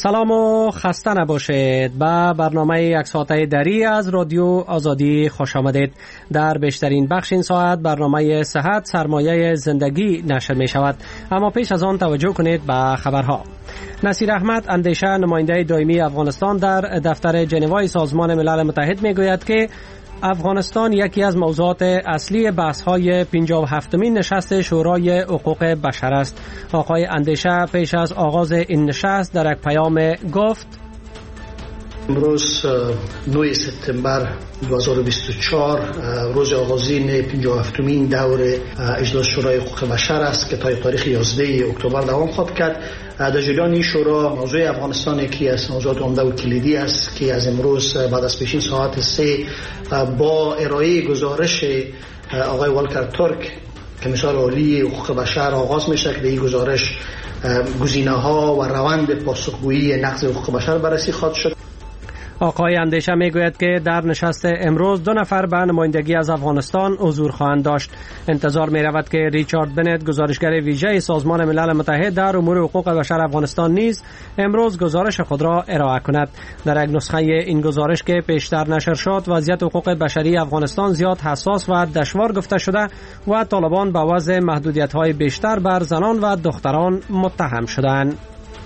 سلام و خسته نباشید. به برنامه یک ساعته دری از رادیو آزادی خوش آمدید. در بیشترین بخش این ساعت برنامه صحت سرمایه زندگی نشر می شود، اما پیش از آن توجه کنید به خبرها. نصیر احمد اندیشه نماینده دائمی افغانستان در دفتر ژنو سازمان ملل متحد می گوید که افغانستان یکی از موضوعات اصلی بحث‌های 57مین نشست شورای حقوق بشر است. آقای اندیشه پیش از آغاز این نشست در یک پیام گفت: امروز 9 سپتامبر 2024 روز آغازین 57مین دور اجلاس شورای حقوق بشر است که تا تاریخ 11 اکتبر دوام خواهد کرد. در جریان این شورا موضوع افغانستان یکی از موضوعات عمده و کلیدی است که از امروز بعد از پیشین ساعت 3 با ارائه گزارش آقای والکر ترک کمیسر عالی حقوق بشر آغاز میشه که این گزارش گزینه‌ها و روند پاسخگویی نقض حقوق بشر بررسی خواهد شد. آقای اندیشه میگوید که در نشست امروز 2 نفر به نمایندگی از افغانستان حضور خواهند داشت. انتظار می رود که ریچارد بنت گزارشگر ویژه سازمان ملل متحد در امور حقوق بشر افغانستان نیز امروز گزارش خود را ارائه کند. در یک نسخه این گزارش که پیشتر نشر شد، وضعیت حقوق بشری افغانستان زیاد حساس و دشوار گفته شده و طالبان به وضع محدودیت‌های بیشتر بر زنان و دختران متهم شدند.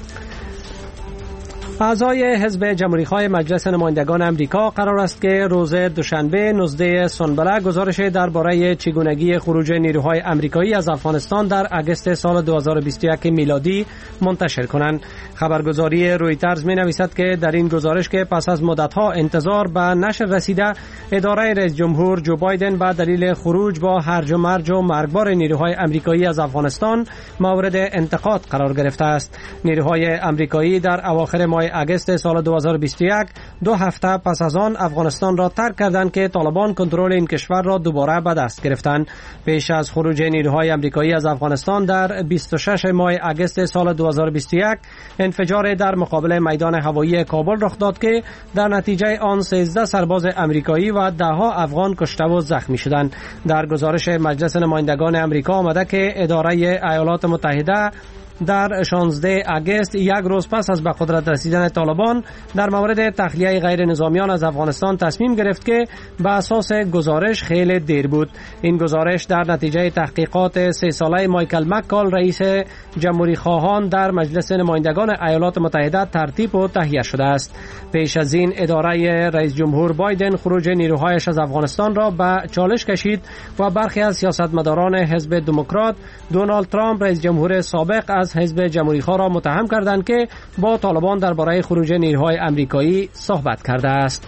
اعضای حزب جمهوری‌خواه مجلس نمایندگان امریکا قرار است که روز دوشنبه 19 سنبله گزارش درباره چگونگی خروج نیروهای امریکایی از افغانستان در اگست سال 2021 میلادی منتشر کنند. خبرگزاری رویترز می‌نویسد که در این گزارش که پس از مدت‌ها انتظار به نشر رسیده، اداره رئیس جمهور جو بایدن به دلیل خروج با هرج و مرج و مرگبار نیروهای امریکایی از افغانستان مورد انتقاد قرار گرفته است. نیروهای امریکایی در اواخر ماه اگست سال 2021 2 هفته پس از آن افغانستان را ترک کردند که طالبان کنترل این کشور را دوباره به دست گرفتند. پیش از خروج نیروهای امریکایی از افغانستان در 26 ماه اگست سال 2021 انفجار در مقابل میدان هوایی کابل رخ داد که در نتیجه آن 13 سرباز امریکایی و 10 افغان کشته و زخمی شدند. در گزارش مجلس نمایندگان امریکا آمده که اداره ایالات متحده در 16 اگست، یک روز پس از به قدرت رسیدن طالبان، در مورد تخلیه غیر نظامیان از افغانستان تصمیم گرفت که به اساس گزارش خیلی دیر بود. این گزارش در نتیجه تحقیقات 3 ساله مایکل مکال رئیس جمهوری خواهان در مجلس نمایندگان ایالات متحده ترتیب و تهیه شده است. پیش از این اداره رئیس جمهور بایدن خروج نیروهایش از افغانستان را به چالش کشید و برخی از سیاستمداران حزب دموکرات دونالد ترامپ رئیس جمهور سابق از حزب جمهوری‌خواه را متهم کردند که با طالبان درباره خروج نیروهای امریکایی صحبت کرده است.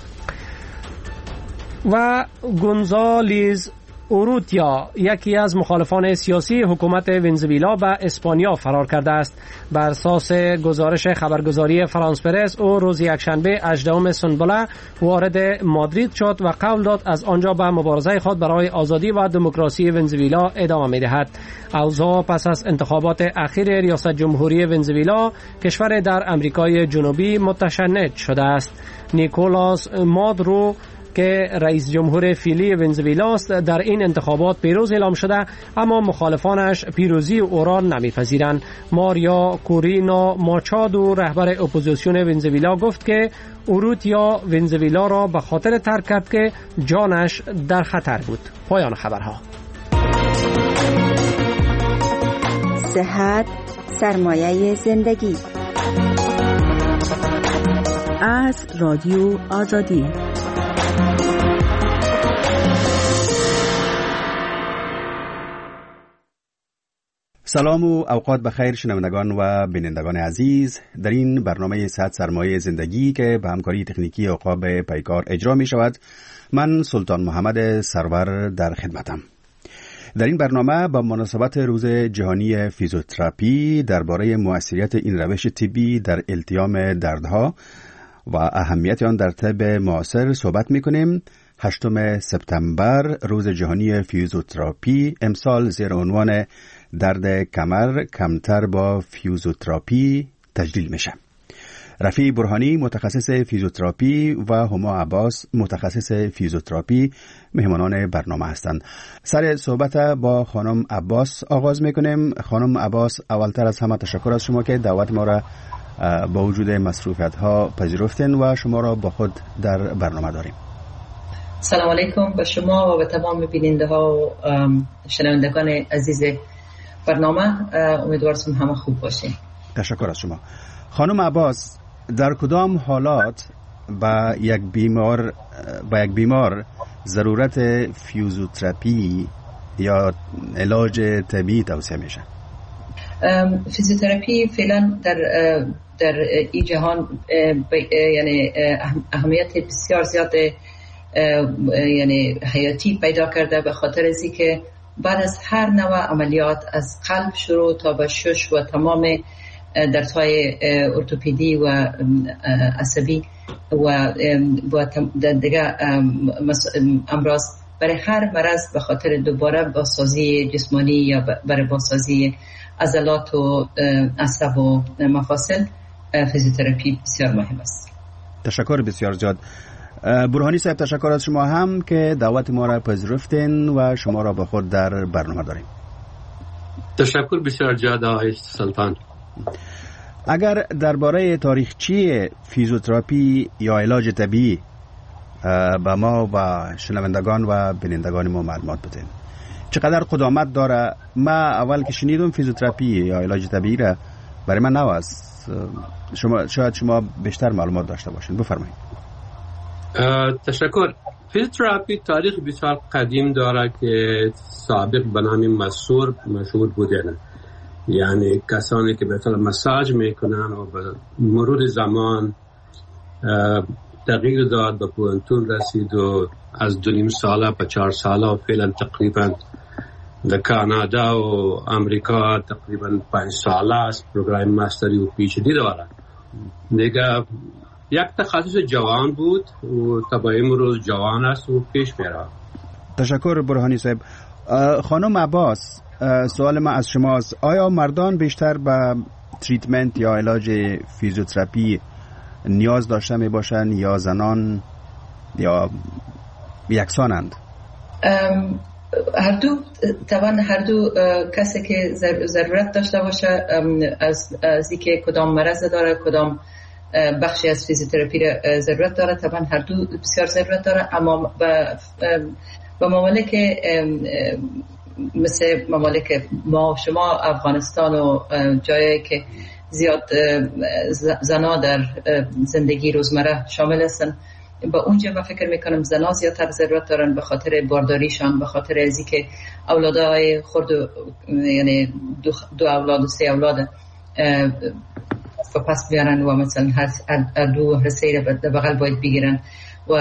و گونزالز اوروتیا، یکی از مخالفان سیاسی حکومت ونزوئلا، به اسپانیا فرار کرده است. بر اساس گزارش خبرگزاری فرانس پرس، او روز یکشنبه 18 سنبله وارد مادرید شد و قول داد از آنجا به مبارزه خود برای آزادی و دموکراسی ونزوئلا ادامه می‌دهد. اوضاع پس از انتخابات اخیر ریاست جمهوری ونزوئلا، کشور در امریکای جنوبی، متشنج شده است. نیکولاس مادورو که رئیس جمهور فعلی ونزوئلا است، در این انتخابات پیروز اعلام شده، اما مخالفانش پیروزی او را نمی‌پذیرند. ماریا کورینا ماچادو، رهبر اپوزیسیون ونزوئلا، گفت که اوروتیا ونزوئلا را به خاطر ترک کرد که جانش در خطر بود. پایان خبرها. صحت سرمایه زندگی از رادیو آزادی. سلام و اوقات بخیر شنوندگان و بینندگان عزیز. در این برنامه صحت سرمایه زندگی که به همکاری تکنیکی عقاب پیکار اجرا می شود، من سلطان محمد سرور در خدمتم. در این برنامه با مناسبت روز جهانی فیزیوتراپی درباره مؤثریت این روش طبی در التیام دردها و اهمیت آن در طب معاصر صحبت می کنیم. 8 سپتامبر روز جهانی فیزیوتراپی امسال زیر عنوان درد کمر کمتر با فیزیوتراپی تجلیل میشه. رفیع برهانی متخصص فیزیوتراپی و هما عباس متخصص فیزیوتراپی مهمانان برنامه هستند. سر صحبت با خانم عباس آغاز میکنیم. خانم عباس، اولتر از همه تشکر از شما که دعوت ما را با وجود مصروفیت ها پذیرفتین و شما را با خود در برنامه داریم. سلام علیکم به شما و به تمام بیننده ها و شنوندگان عزیز برنامه. امیدوارم همه خوب باشین. تشکر از شما. خانم عباس، در کدام حالات با یک بیمار ضرورت فیزیوتراپی یا علاج طبیعی توصیه میشه؟ فیزیوتراپی فعلا در این جهان یعنی اهمیت بسیار زیاد یعنی حیاتی پیدا کرده، به خاطر از اینکه بعد از هر نوع عملیات از قلب شروع تا به شش و تمام دردهای ارتوپدی و عصبی و دیگه امراض، برای هر مرض به خاطر دوباره بازسازی جسمانی یا برای بازسازی عضلات و عصب و مفاصل فیزیوتراپی بسیار مهم است. تشکر بسیار زیاد. برهانی صاحب، تشکر از شما هم که دعوت ما را پذیرفتین و شما را با خود در برنامه داریم. تشکر بسیار زیاد آقای سلطان. اگر درباره تاریخچه فیزیوتراپی یا علاج طبیعی به ما و شنوندگان و بینندگان ما معلومات بدین، چقدر قدامت داره؟ ما اول که شنیدم فیزیوتراپی یا علاج طبیعی را برای من نو است. شاید شما بیشتر معلومات داشته باشین، بفرمایید. تشکر. فیزیوتراپی تاریخ بسیار قدیم داره که سابق به نام مشهور بودن، یعنی کسانی که به طور مساج میکنن و به مرور زمان تغییر داد، به پوانتون رسید و از 2.5 ساله به 4 ساله و فعلا تقریبا در کانادا و امریکا تقریبا 5 ساله است پروگرام ماستری و پی اچ دی داره. دیگه یک تخصص جوان بود و تا امروز جوان است و پیش میره. تشکر برهانی صاحب. خانم عباس، سوال من از شماست، آیا مردان بیشتر به تریتمنت یا علاج فیزیوتراپی نیاز داشته می باشند یا زنان یا یکسانند؟ هر دو کسی که ضرورت داشته باشه از اینکه کدام مرض داره، کدام بخشی از فیزیوتراپی را ضرورت داره، طبعا هر دو بسیار ضرورت داره. اما به ممالک مثل ممالک ما و شما، افغانستان و جایی که زیاد زنا در زندگی روزمره شامل هستن، با اونجا من فکر میکنم زنا زیادتر ضرورت دارن به خاطر بارداریشان، به خاطر ازی که اولادهای خرد یعنی 2 اولاد و 3 اولاد پس بیارن و مثلا هر دو سه را بغل باید بگیرن و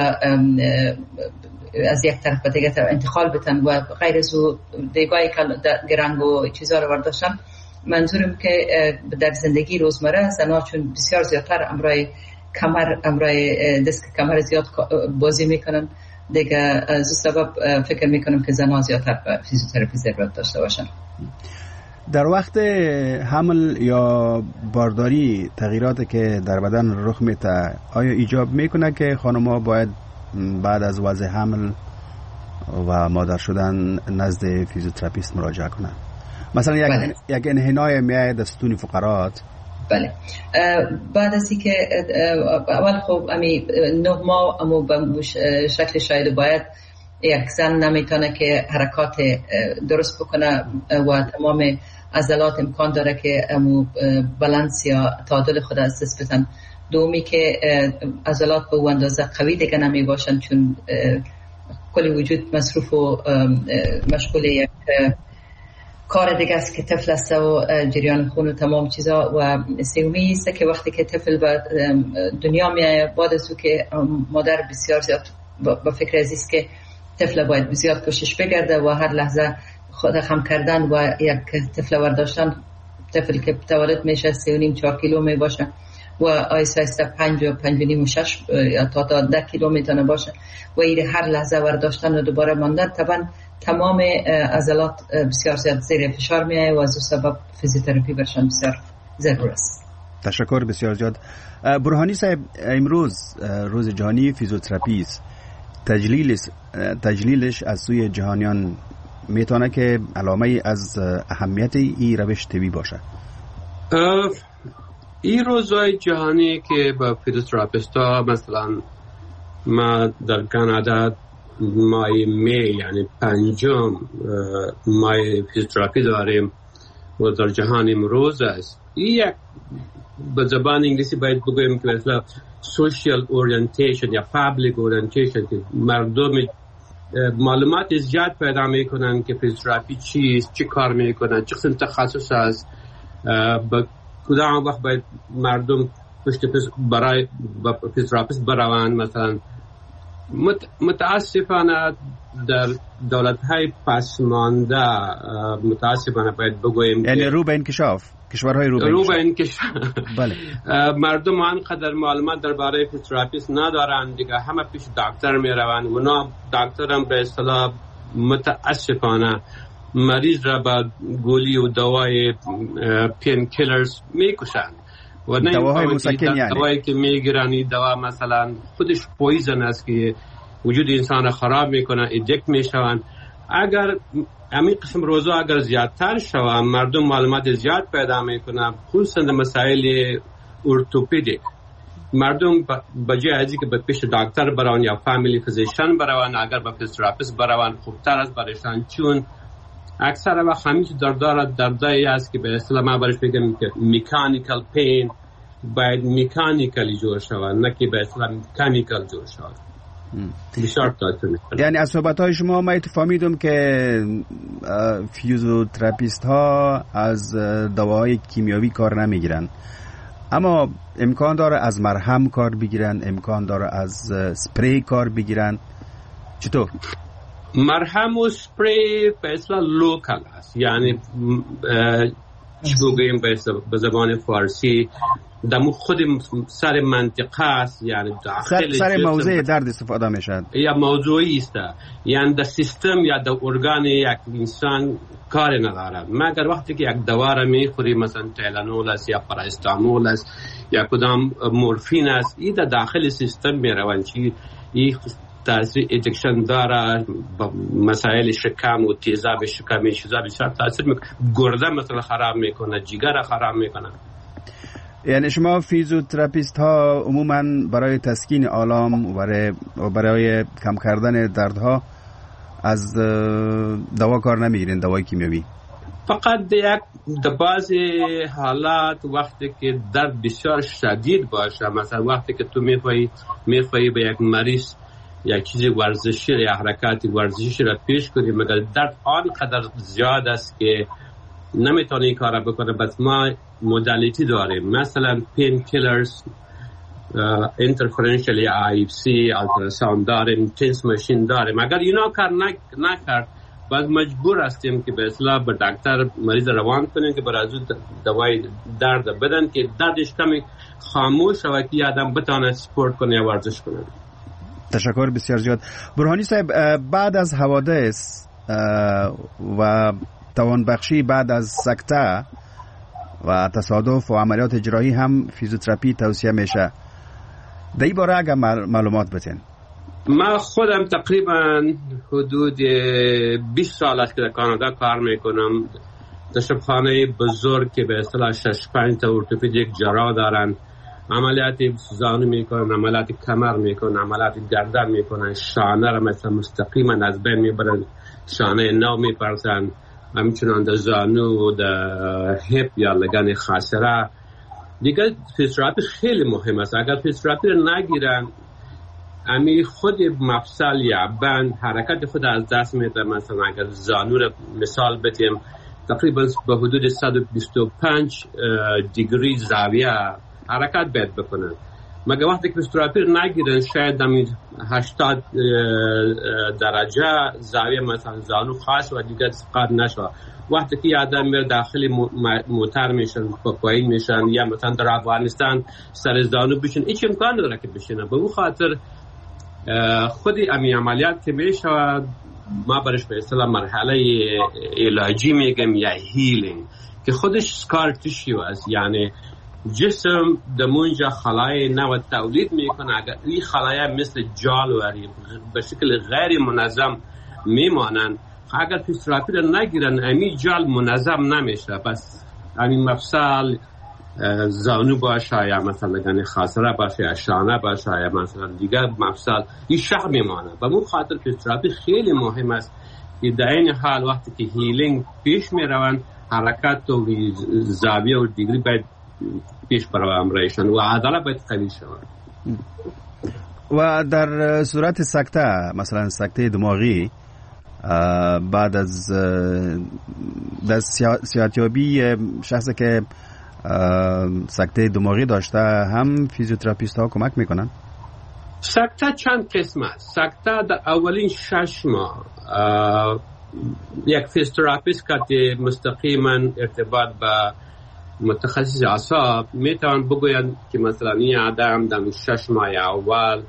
از یک طرف به دیگه طرف انتقال بتن و غیر از او دیگای گرنگ و چیزا رو برداشتن. منظورم که در زندگی روزمره زنها چون بسیار زیادتر امرای دست کمر زیاد بازی میکنن، دیگه از سبب فکر میکنم که زنها زیادتر فیزیوتراپی ضرورت داشته باشن. در وقت حمل یا بارداری تغییراتی که در بدن رخ میده، آیا ایجاب میکنه که خانم‌ها باید بعد از وضع حمل و مادر شدن نزد فیزیوتراپیست مراجعه کنن؟ مثلا یک انحنای میای در ستون فقرات. بله. بعد از اینکه اول خب 9 ماه اما به شکل شاید باید یک زن نمیتونه که حرکات درست بکنه و تمام عضلات امکان داره که بالانس یا تعادل خود از دست بدن. دومی که عضلات به اون اندازه قوی دیگه نمی باشن چون کل وجود مصروف و مشغول یک کار دیگه است که طفل است و جریان خون و تمام چیزا. و سومی است که وقتی که طفل به دنیا میاد، بعد از که مادر بسیار زیاد با فکر است که طفل باید بسیار کوشش بگرده و هر لحظه خود خم کردن و یک طفل ورداشتن. طفل که تولد میشه 3.5-4 کیلو می باشه و آیسته آیسته 5 و 5.5 و 6 یا تا 10 کیلو میتونه باشه و این هر لحظه ورداشتن و دوباره ماندن طبعا تمام عضلات بسیار زیاد زیر فشار میایه و از سبب فیزیوتراپی برشان بسیار ضرور است. تشکر بسیار زیاد. برهانی صاحب، امروز روز جهانی فیزیوتراپی است. تجلیلش از سوی جهانیان میتونه که علامه از اهمیت این روش طبی باشه؟ این روزهای جهانی که با فیزیوتراپیست ها، مثلا ما در کانادا ماه می یعنی 5 ماه فیزیوتراپی داریم و در جهان امروز است. این یک به زبان انگلیسی باید بگویم که مثلا سوشیال اورینتیشن یا پابلیک اورینتیشن، که مردم معلومات زیاد پیدا میکنن که فیزیوتراپی چیست، چی کار میکنن، چه قسم تخصص است، با کدام وقت باید مردم پشت برای فیزیوتراپیست بروند. مثلا متاسفانه در دولت‌های پسمانده متاسفانه باید بگویم یعنی رو به انکشاف، کشورهای رو به انکشاف بله. مردم آنقدر معلومات درباره فیزیوتراپیست ندارند دیگه، همه پیش دکتر میروند. اونا دکتر هم به اصطلاح متاسفانه مریض را با گولی و دوای پین کیلرز میکشند و دواهای مسکن، یعنی دوایی که میگیرن این دوا مثلا خودش پویزن است که وجود انسان را خراب میکنه، ادکت میشوند. اگر همین قسم روزا اگر زیادتر شوند، مردم معلومات زیاد پیدا میکنن، خصوصا در مسائل ارتوپدیک. مردم بجای ازی که به پیش دکتر برون یا فامیلی فیزیشن برون، اگر به فیزیوتراپیست برون خوبتر است برایشان، چون اکثر وقت همیشه دردایی است که به اصطلاح ما برش بگم که مکانیکال پین باید مکانیکالی جور شود، نه که به اصطلاح کمیکال جور شود. بسیار تاثیر میکنه. یعنی از صحبت‌های شما من فهمیدم که فیزیوتراپیست ها از دواهای کیمیاوی کار نمیگیرن، اما امکان داره از مرهم کار بگیرن، امکان داره از سپری کار بگیرن. چطور؟ مرهم و سپری به اصطلاح لوکال است، یعنی چی بگوییم به زبان فارسی دمو خود سر منطقه است، یعنی داخل سر موضوع درد استفاده میشد یا موضوعی است، یعنی در سیستم یا در ارگان یک انسان کار ندارد. مگر وقتی که یک دوا را میخوری، مثلا تیلانول است یا پاراستامول است یا کدام مورفین است، این در داخل سیستم میروند، چی این تاثیر ادکشن داره، مسائل شکم و تیزاب شکمی چیزا بسیار تاثیر میکنه، گرده مثلا خراب میکنه، جگر خراب میکنه. یعنی شما فیزیوتراپیست ها عموما برای تسکین آلام و برای کم کردن دردها از دوا کار نمیگیرین، دوای کیمیاوی؟ فقط در بعضی حالات وقتی که درد بسیار شدید باشه، مثلا وقتی که تو میخوایی به یک مریض یک چیزی ورزشی یا حرکاتی ورزشی را پیش کنی، مگر درد آنقدر زیاد است که نمیتونه این کار بکنه. بس ما مدالیتی داریم، مثلا پین کیلرز، اینترفرنشیال یا IFC، التراساوند داریم، تنس ماشین داریم. اگر اینا کار نکرد، باز مجبور هستیم که به اصطلاح به دکتر مریض روان کنیم که برای از دوای درد بدن که دردش کمی خاموش شود که آدم بتونه سپورت کنه یا ورزش کنه. تشکر بسیار زیاد. برهانی صاحب، بعد از حوادث و توانبخشی بعد از سکته و تصادف و عملیات جراحی هم فیزیوتراپی توصیه میشه. در این باره اگر معلومات بتین. من خودم تقریبا حدود 20 سال است که در کانادا کار میکنم. در شبخانه بزرگ که به اصطلاح 6-5 تا ارتوپدیک جراح دارن، عملیات زانو میکنن، عملیات کمر میکنن، عملیات گردن میکنن، شانه را مثلا مستقیما از بین میبرن، شانه نو میپرسن، همچنان در زانو و در هپ یا لگن خاصره. دیگه فیزیوتراپی خیلی مهم است. اگر فیزیوتراپی را نگیرن، امی خود مفصل یا بند حرکت خود از دست میده. مثلا اگر زانو را مثال بدیم، تقریبا به حدود 125 دیگری زاویه حرکت باید بکنن. مگر وقتی که فیزیوتراپی نگیرن، شاید 80 درجه زاویه مثلا زانو خاص و دیگه سقاط نشود. وقتی که آدم میره داخل موتر میشن، پایین میشن، یا مثلا در افغانستان سر زانو بشن، هیچ امکان نداره که بشینه. به اون خاطر خودی امی عملیات که میشه ما برش به اصطلاح مرحله علاجی میگم یا هیلینگ، که خودش سکار تیشو است. یعنی جسم دمونجا خلایا نو تولید میکنه. اگر این خلایا مثل جالوری به شکل غیر منظم میمانند، اگر فیزیوتراپی را نگیرن، امی جال منظم نمیشه. پس همین مفصل زانو باشه یا مثلا خاصره باشه یا شانه باشه یا مثلا دیگر مفصل این شق میمانه. و اون خاطر فیزیوتراپی خیلی مهم است که در این حال وقتی که هیلینگ پیش میروند حرکت و زاویه و دیگری باید پیش بروند و عضله باید قوی شود. و در صورت سکته، مثلا سکته دماغی، بعد از صحتیابی شخصی که سکته دماغی داشته هم فیزیوتراپیست ها کمک میکنن؟ سکته چند قسم است. سکته در اولین 6 ماه یک فیزیوتراپیست که مستقیما ارتباط با متخصص اعصاب میتوان بگویند که مثلا این آدم در 6 ماه اول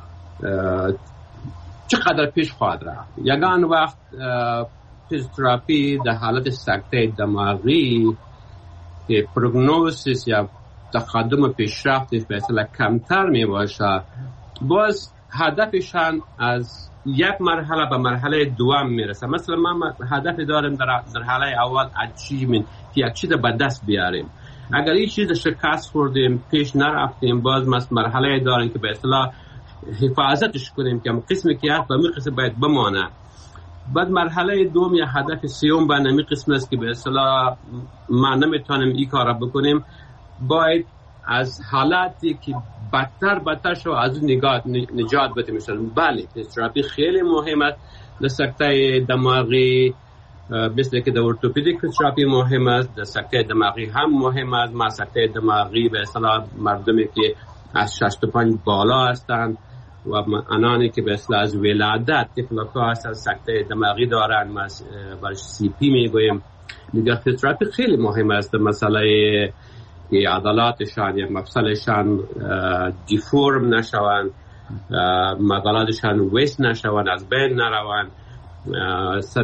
چقدر پیش خواهد رفت. یگان وقت فیزیوتراپی در حالت سکته دماغی که پروگنوزیس یا تقدم پیشرفتش مثلا کمتر می باشه، باز هدفشان از یک مرحله به مرحله دوم میرسه. مثلا ما هدف داریم در حاله اول اچیومنت که یک چیز به دست بیاریم. اگر این چیز شکست خوردیم پیش نرفتیم، باز مرحله داریم که به اصطلاح حفاظتش کنیم که قسمی که هست به می قسم باید بمانه. بعد مرحله دوم یا هدف سیوم به نمی قسم است که به اصطلاح ما نمیتونیم این کار بکنیم، باید از حالاتی که بدتر شو از اون نجات بدیم. بله فیزیوتراپی خیلی مهم است در سکته دماغی، مثل که در ارتوپدیک فیزیوتراپی مهم است، در سکته دماغی هم مهم است. ما سکته دماغی به اصطلاح مردمی که از 65 بالا هستند و آنانی که به اصطلاح از ولادت طفل‌ها هستند سکته دماغی دارند، ما برش سی پی میگوییم. دیگه فیزیوتراپی خیلی مهم است. مسئله که عضلاتشان یا مفصلشان دیفورم نشوند، مقالاتشان ویست نشوند، از بین نروند، سر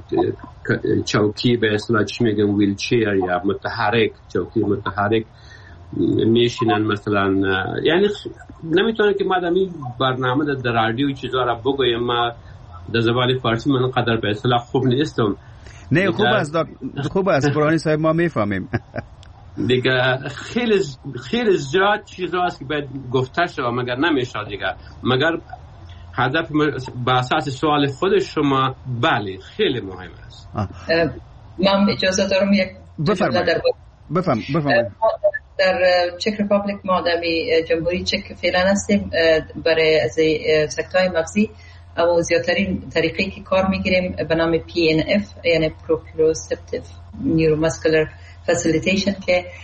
چوکی به اصطلاح چی میگن ویلچیر یا متحرک، چوکی متحرک میشینن مثلا. یعنی نمیتونه که ما در این برنامه در رادیو چیزا را بگویم. ما در زبان فارسی من قدر به اصطلاح خوب نیستم. نه خوب است برانی صاحب، ما میفهمیم. دیگه خیلی زیاد چیزا است که باید گفته شد مگر نمیشه دیگه. مگر هدف به اساس سوال خود شما بله خیلی مهم است. من اجازه دارم یک بفرمایید. در چک ریپابلیک ما در جمهوری چک فعلا هستیم برای از سکته‌های مغزی، اما زیادترین طریقی که کار میگیریم به نام PNF یعنی Proprioceptive Neuromuscular Facilitation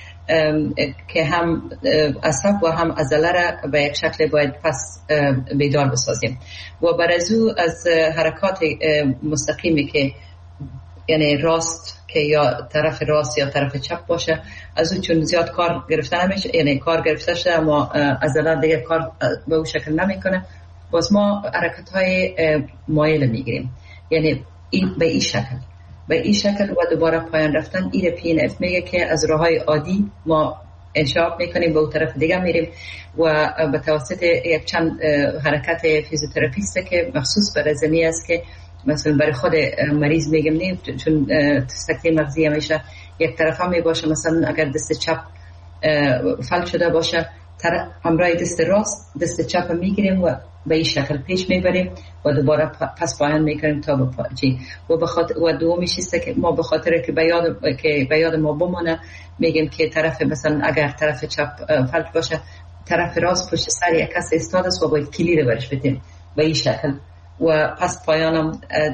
که هم عصب و هم عضله را به یک شکل باید پس بیدار بسازیم و برای از حرکات مستقیمی که یعنی راست که یا طرف راست یا طرف چپ باشه از او چون زیاد کار گرفته نمیشه، یعنی کار گرفته شده اما عضله دیگه کار به اون شکل نمیکنه، باز ما حرکت های مایل میگیریم، یعنی به این شکل و دوباره پایان رفتن. این PNF میگه که از راههای عادی ما انشاب میکنیم به اون طرف دیگه میریم و به توسط یک چند حرکت فیزیوتراپیسته که مخصوص برای زمینه است که مثلا برای خود مریض میگم نه، چون سکته مغزی همیشه یک طرف هم میباشه. مثلا اگر دست چپ فلج شده باشه همراه دست راست دست چپ میگیریم و به این شکل پیش میبریم و دوباره پس پایان میکنیم تا به پاچی و دومیش است که ما به خاطر که به یاد ما بمونه میگیم که طرف مثلا اگر طرف چپ فلج باشه طرف راست پشت سر یک کس استاد است و باید کلید برش بدیم به این شکل و پس پایانم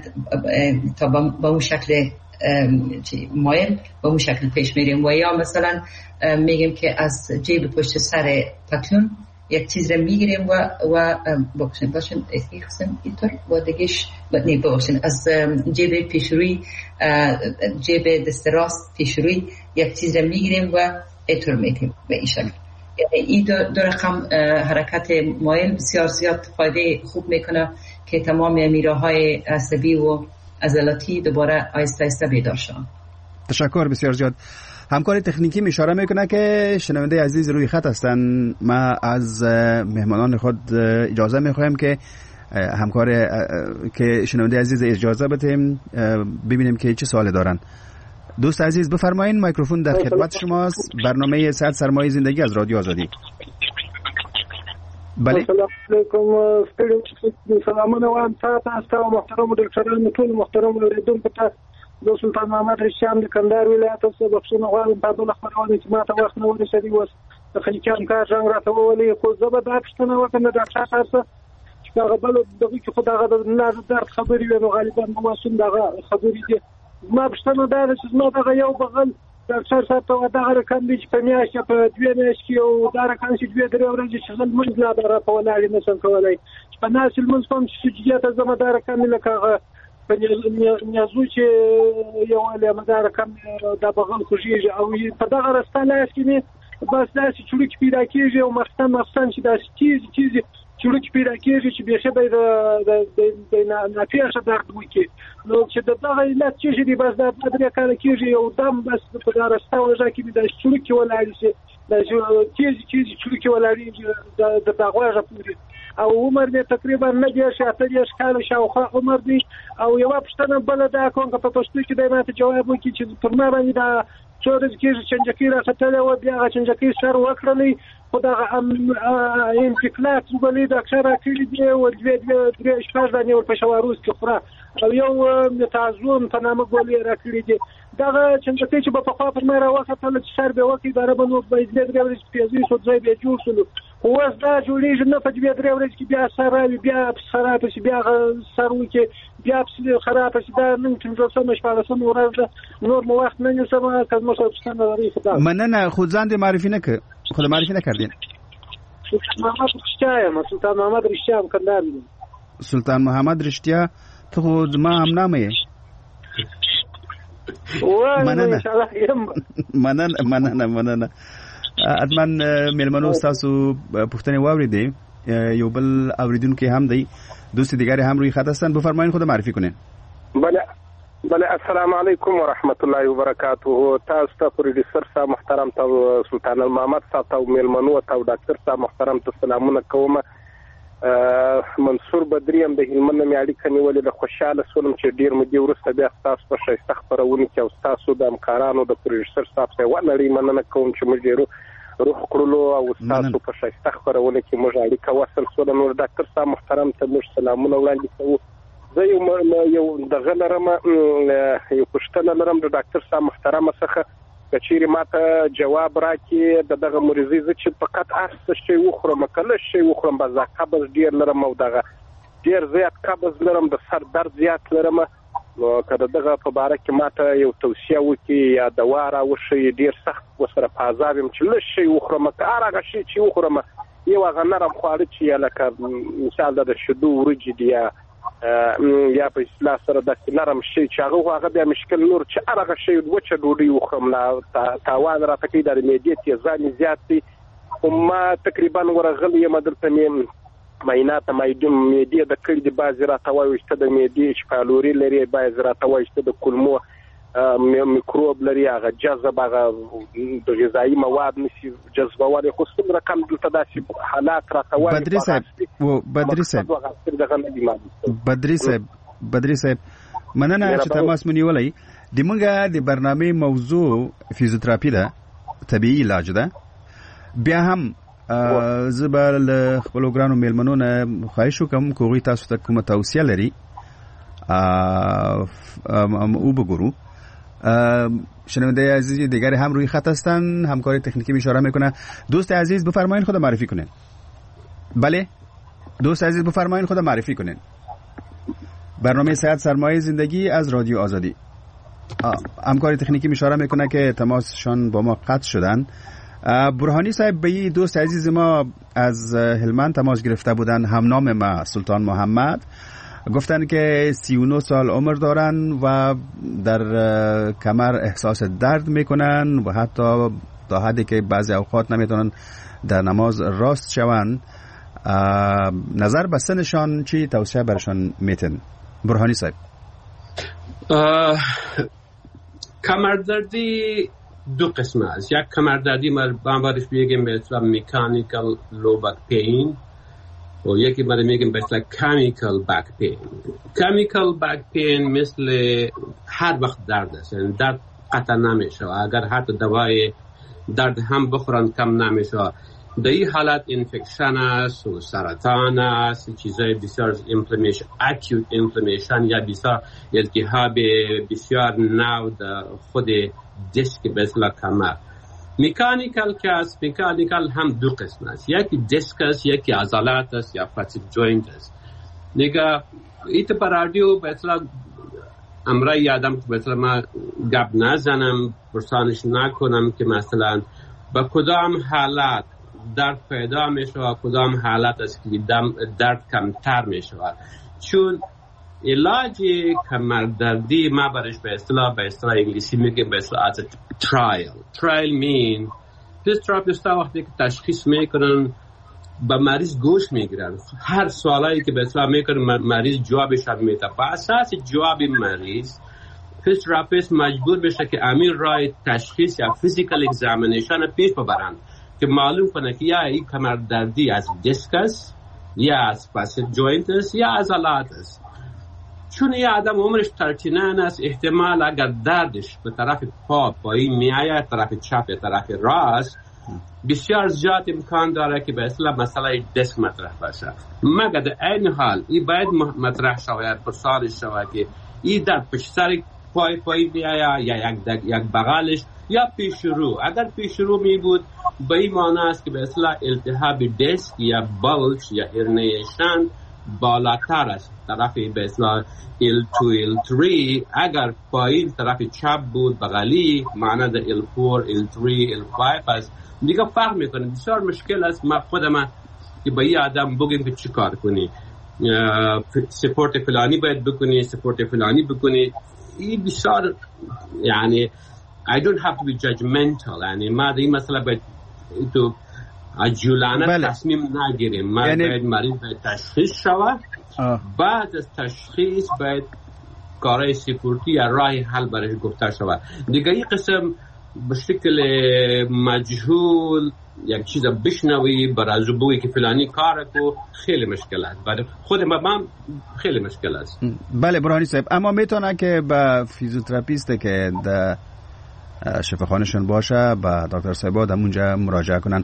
تا به اون شکل مایل به اون شکل پیش میریم. و یا مثلا میگیم که از جیب پشت سر پتلون یک چیز رو میگیریم و باشین اینطور و دیگهش باشین از جیب پیشروی جیب دست راست پیشروی یک چیز رو میگیریم و اینطور میگیم به این شکل. یعنی این دو رقم حرکت مایل بسیار زیاد فایده خوب میکنه که تمام میراهای عصبی و عضلاتی دوباره آهسته بیدار شدن. تشکر بسیار زیاد. همکار تکنیکی اشاره میکنه که شنونده عزیز روی خط هستن. ما از مهمانان خود اجازه میخوایم که همکار که شنونده عزیز اجازه بدیم ببینیم که چه سوالی دارن. دوست عزیز بفرمایید، میکروفون در خدمت شماست. برنامه صحت سرمایه زندگی از رادیو آزادی. بله. السلام علیکم. سلامونه وایم تاسو او محترم ډاکټرانو ټول محترم اوریدونکو ته د سلطان محمد رشام د کندهار ولایت څخه بخښنه غواړم په بل خبرونه چې ماته وخت نه ورسېدی اوس د خلیقان کار څنګه راته ولې خو زه به دا پښتنه وکړم د ډاکټر تاسو چې هغه بل دغه کې خدای غو نه درد خبرې وي غالبا مواسم دغه خبرې دي ما پښتنه دا چې ما دغه یو بغل ډاکټر صاحب ته دا رقم دي چې په میاشت په 2 میاشت کې او دا رقم چې 2-3 ورځې چې زل منځ لا دره په ولاړې نه سم کولای په ناس المنځ کوم چې ته زما دا رقم لکه په نیازو چې یو له مدار کم د بغل خوږي او په دغه راسته لاس کې بس داسې چړوک پیدا کیږي او مخستان چې داسې چیز چړوک پیدا کیږي چې به شبه د نافیه درد وکي نو چې دغه علت چې دی بس د درې کال کیږي او دم بس په دغه راسته وځي کې د چړوک ولاړ شي د چیز چړوک ولاړ د دغه پوري او عمر دې تقریبا 9-10 کال شاوخوا عمر دی او یو پښتنه بل دا کوم په پښتو کې د ماته جواب وکړي چې پر ما باندې دا څورز کې چنجکی راځته او بیا چنجکی سر وکړلې خدای انفکلاک وګړي د اکثره کلی دی او د شپږ باندې ور په شواروس کې خورا او یو متازون په نامه ګولې راکړي دي دغه چنجکی چې په خوا پر ما راوخته چې سر به وکړي دا ربنو په دې درې پیازي سو ځای به جوړ شول اوس دا جوړیږي نه په دې درې ورځې کې بیا سره بیا خراب شي بیا سرو کې بیا خراب شي دا نن څنګه سم شپږم ورځ نور مو وخت نه نسمه کله مو څه لري خدای مننه خود ځان دې معرفي نه کړ خود معرفي نه کړین سلطان محمد رشتیا کندهار سلطان محمد رشتیا ته خود ما هم نامه یې مننه اتمن ملمنو تاسو پښتني واوریدي یو بل اوریدونکو هم دی دوست دیگری هم روی خط هستن بفرمایید خود معرفی کنین. بله السلام علیکم و رحمت الله و برکاته. تاسو ته پروډوسر صاحب محترم ته سلطان المحمد صاحب ته ملمنو ته ډاکټر صاحب محترم ته سلامونه کوم. منصور بدری هم د هلمند مې اړیکه نیولې د خوشاله سولم چې ډیر مې دی ورسته بیا تاسو په شایسته خبرونه کې او تاسو د همکارانو د پروډوسر صاحب څخه ونړی مننه کوم چې موږ ډیرو روح کړلو او تاسو په شایسته خبرونه کې موږ اړیکه وصل سولم. نو ډاکټر صاحب محترم ته موږ سلامونه وړاندې کوو. زه یو دغه لرم یو پوښتنه لرم د ډاکټر صاحب محترم څخه کچېری ماته جواب راکړي دغه مریضي چې فقط ارسه شی وخورم کله شی وخورم بس قبض ډیر لرم او دغه ډیر زیات قبض لرم د سر درد زیات لرم نو کله دغه په باره کې ماته یو توصیه وکړي یا دوا راوښیي ډیر سخت وسره په عذاب يم چې له شی وخورم هغه شی چې وخورم یو هغه نرم خواړه چې لکه مثال د شیدو ورجې دی یا په اصطلاح سره د نرم شي چې هغه بیا مشکل نور چې هغه شی وچه ډوډۍ وخورم لا تاوان راته کوي د معدې تیزانې زیات دي ما تقریبا ورغلی یم دلته مې معاینات معدې د کړي د بعضې راته وایي چې د معدې چې کالوري لري بعضې راته وایي چې د کولمو میکروب لري هغه جذب هغه د غذایي مواد نشي جذبولی خو څومره کم دلته داسې حالات راته وایي. بدري صاحب مننه چې تماس مو نیولی. د موږ د برنامې موضوع فیزیوتراپي ده طبیعي علاج ده. بیا هم زه به له خپلو ګرانو میلمنو نه خواهش وکړم که هغوی تاسو ته کومه توصیه لري او بگرو. شنونده عزیز دیگری هم روی خط هستن همکاری تکنیکی اشاره میکنه. دوست عزیز بفرمایید خود معرفی کنین. بله دوست عزیز بفرمایید خود معرفی کنین. برنامه صحت سرمایه زندگی از رادیو آزادی. همکاری تکنیکی اشاره میکنه که تماسشان با ما قطع شدن. برهانی صاحب به دوست عزیز ما از هلمند تماس گرفته بودن، هم نام ما سلطان محمد، گفتن که 39 سال عمر دارن و در کمر احساس درد میکنن و حتی تا حدی که بعضی اوقات نمیتونن در نماز راست شون. نظر به سنشان چی توصیه برشان میتن؟ برهانی صاحب. کمر دردی دو قسم است. یک کمر دردی ما بهش میگیم به اصطلاح مکانیکال لو بک پین و یکی ما میگیم به اصطلاح کیمیکال بک پین. کیمیکال بک پین مثل هر وقت درد است، یعنی درد قطع نمیشه. اگر حتی دوای درد هم بخورن کم نمیشه. در این حالت انفکشن است و سرطان است، چیزای بسیار اینفلامیشن، اکیوت اینفلامیشن یا بسیار التهاب بسیار نو در خود دیسک به اصطلاح کمر. مکانیکال که است، مکانیکال هم دو قسم است، یکی دیسک است، یکی عضلات است یا فاتیگ جوینت است. نگاه ایت پر رادیو به اصطلاح امرای یادم که به اصطلاح ما گپ نزنم، پرسانش نکنم که مثلا با کدام حالات درد پیدا می شود، کدام حالت است که درد کمتر می شود. چون علاج کمردردی ما برش به اصطلاح انگلیسی میگیم به اصطلاح از ترایل مین فیزیوتراپیستا وقتی که تشخیص میکنن با مریض گوش میگیرن، هر سوالایی که به اصطلاح میکنن مریض جوابش هم میده. با اساس جواب مریض فیزیوتراپیست مجبور بشه که امیر رای تشخیص یا فیزیکال اگزامینیشن پیش ببرند که معلوم کنه که یا این کمردردی از دیسک است یا از فاسد جوینت است یا عضلات است. چون یه آدم عمرش 39 است، احتمال اگر دردش به طرف پایی میآید، طرف چپ یا طرف راست، بسیار زیاد امکان داره که به اصطلاح مسئله دیسک مطرح باشه. مگر در این حال این باید مطرح شود، پرسانش شود که این درد پشت سر پایی میآید یا یک بغلش یا پیش رو. اگر پیش رو می بود به این معنی است که به اصطلاح التهاب دیسک یا بلج یا هرنیشن بالاتر است، طرف به اصطلاح L2 L3. اگر پایین طرف چپ بود بغلی معنی در L4 L3 L5 است. دیگه فرق میکنه. بسیار مشکل است ما خودم که با این آدم بگیم که چی کار کنی، سپورت فلانی باید بکنی، سپورت فلانی بکنی. این بسیار یعنی I don't have to be judgmental. یعنی ما در این مسئله باید تو عجولانه تصمیم نگیریم. ما باید مریض باید تشخیص شود، بعد از تشخیص باید کارهای سپورتی یا راه حل برای گفته شود. دیگه این قسم به شکل مجهول یک چیز بشنوی برای زبوی که فلانی کار کو خیلی مشکل است. بعد خود ما خیلی مشکل است. بله برهانی صاحب، اما میتونه که با فیزیوتراپیست که در شفاخانهشون باشه با دکتر صاحب اونجا مراجعه کنن.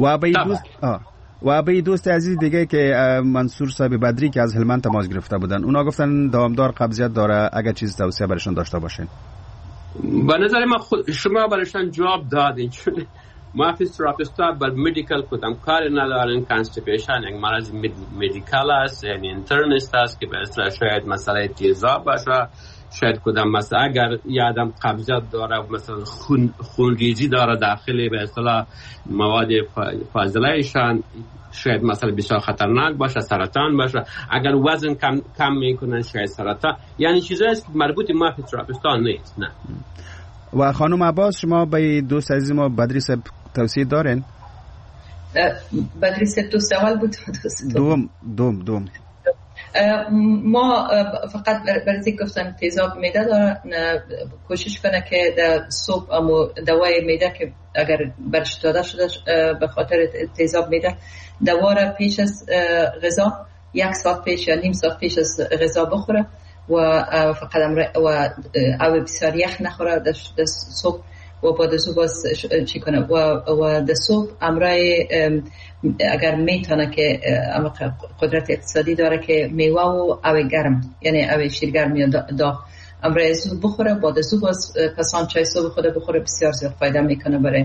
و به دوست عزیز دیگه که منصور صاحب بدری که از هلمند تماس گرفته بودن، اونا گفتن دوامدار قبضیت داره، اگر چیز توصیه برشون داشته باشین. به نظر من شما برشان جواب دادین، چون ما فیزیوتراپیستا بر مدیکال کدام کار ندارن. کانستیپیشن یک مرض مدیکال است، یعنی اینترنست است که به اصطلاح شاید مسئله تیزاب باشه، شاید کدام مثلا اگر یه آدم قبضیت داره مثلا خونریزی داره داخل به اصطلاح مواد فاضلهشان، شاید مثلا بسیار خطرناک باشه، سرطان باشه. اگر وزن کم میکنن شاید سرطان. یعنی چیزایی است که مربوط ما فیزیوتراپیستان نیست. نه. و خانم عباس، شما به دوست عزیز ما بدری صاحب توصیه دارین؟ بدری صاحب تو سوال بود. دوم ما فقط برای گفتن تیزاب میده داره کوشش کنه که در صبح امو دوای میده که اگر برش داده شده به خاطر تیزاب میده دواره پیش از غذا 1 ساعت پیش یا نیم ساعت پیش از غذا بخوره و فقط او بسیار یخ نخوره در صبح و بعد از باز چی کنه و در صبح امرای اگر میتونه که قدرت اقتصادی داره که میوه و او گرم یعنی او شیرگرم یا دا امرای زود بخوره، بعد از باز پسان چای صبح خود بخوره، بسیار زیاد فایده میکنه برای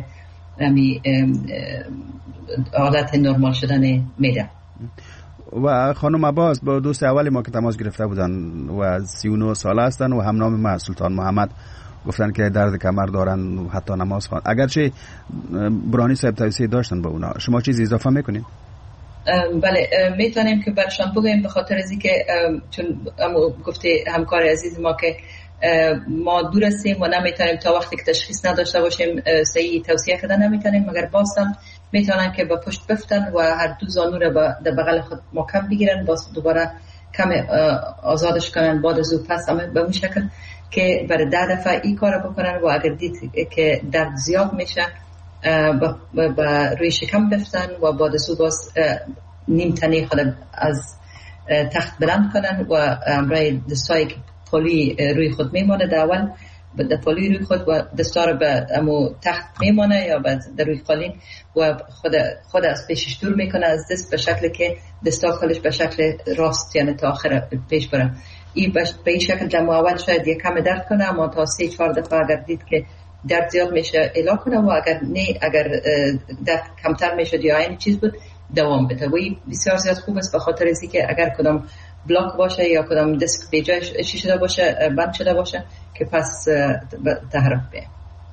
حالت نرمال شدن معده. و خانم عباس با دوست اولی ما که تماس گرفته بودن و 39 ساله هستن و هم نام ما سلطان محمد، گفتن که درد کمر دارن و حتی نماز خوان. اگرچه برانی صاحب توصیه داشتن با اونا، شما چیز اضافه میکنید؟ بله میتونیم که برشان بگویم به خاطر از اینکه چون گفته همکار عزیز ما که ما دور هستیم و نمیتونیم تا وقتی که تشخیص نداشته باشیم صحیح توصیه کردن نمیتونیم، مگر باستم میتونن که با پشت بفتن و هر دو زانو رو در بغل خود محکم بگیرن، باز دوباره کم آزادش کنن، بعد از او پس به اون شکل که برای 10 دفعه این کار بکنن و اگر دید که درد زیاد میشه با روی شکم بفتن و بعد از او باز نیم تنه خود از تخت بلند کنن و امرای دستایی که پولی روی خود میمانه در اول در پالوی روی خود و دستا رو به امو تخت میمانه یا در روی قالین و خود از پیشش دور میکنه از دست به شکل که دستا خالش به شکل راست یعنی تا آخر پیش بره. این به این شکل در اول شاید یک کم درد کنه، اما تا 3-4 دفعه اگر دید که درد زیاد میشه اعلا کنه و اگر درد کمتر میشه یا این چیز بود دوام بده. و این بسیار زیاد خوب است به خاطر اینکه که اگر کدام بلاک باشه یا کدام دیسک به جای چی شده باشه بند شده باشه که پس تحرک بیه.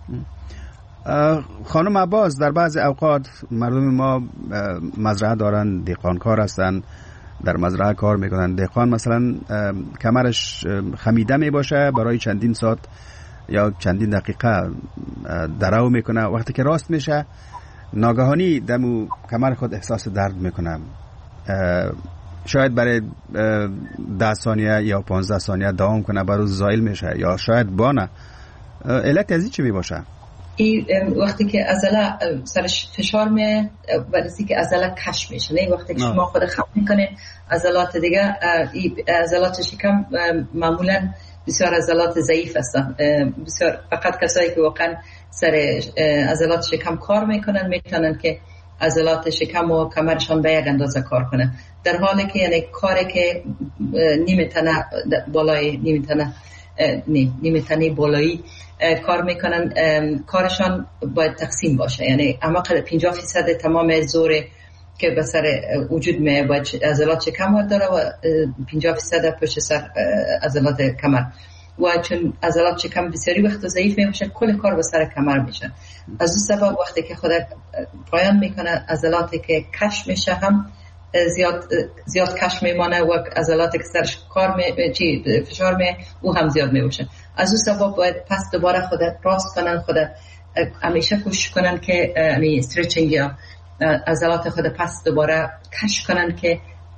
خانم عباس، در بعضی اوقات مردم ما مزرعه دارن، دهقانکار هستن، در مزرعه کار میکنن. دهقان مثلا کمرش خمیده می باشه، برای چندین ساعت یا چندین دقیقه درو میکنه، وقتی که راست میشه ناگهانی دمو کمر خود احساس درد میکنه. شاید برای 10 ثانیه یا 15 ثانیه دوام کنه، بعد زایل میشه یا شاید بانه. علت از چی می باشه؟ این وقتی که عضله سرش فشار میه، وقتی که عضله کش میشه، نه وقتی که شما خود خم میکنین عضلات دیگه، این عضلات شکم معمولا بسیار عضلات ضعیف هستن. بسیار فقط کسایی که واقعا سر عضلات شکم کار میکنن میتونن که عضلات شکم و کمرشان به یک اندازه کار کنه، در حالی که یعنی کاری که نیمه تنه بالای نیمه تنه بالایی کار میکنن، کارشان باید تقسیم باشه. یعنی اما 50% تمام زور که به سر وجود می باید عضلات شکم داره و 50% پشت سر عضلات کمر. و چون عضلات شکم بسیاری وقت ضعیف میشه، کل کار به سر کمر میشه. از این سبب وقتی که خود پایان میکنه، عضلاتی که کش میشه هم زیاد کش میمانه و عضلاتی که سرش فشار می او هم زیاد میشه. از اون سبب باید پس دوباره خود راست کنن، خود همیشه کوشش کنن که استرچینگ یا عضلات خود پس دوباره کش کنن که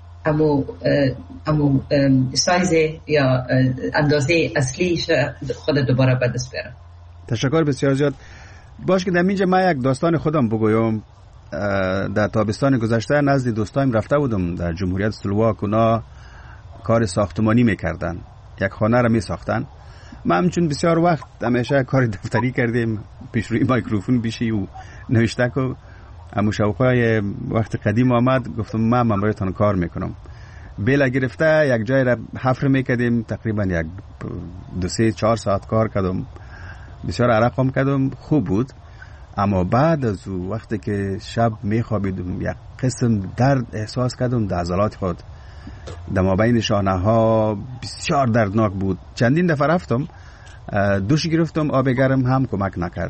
امو سایز یا اندازه اصلی خود دوباره به دست بیارن. تشکر بسیار زیاد. باش که در اینجا من یک داستان خودم بگویم. در تابستان گذشته نزد دوستایم رفته بودم در جمهوریت اسلوواک. اونا کار ساختمانی میکردن، یک خانه را میساختن. ما چون بسیار وقت همیشه کار دفتری کردیم، پیش روی مایکروفون بیشی و نوشته که امو شوقای وقت قدیم آمد، گفتم من برایتان کار میکنم. بیل گرفته یک جای را حفر میکردیم، تقریبا یک 2-3-4 ساعت کار کردم، بسیار عرقم کردم، خوب بود. اما بعد از او وقتی که شب میخوابیدم یک قسم درد احساس کردم در عضلات خود، در مابین شانه ها بسیار دردناک بود. چندین دفعه رفتم دوش گرفتم، آب گرم هم کمک نکرد،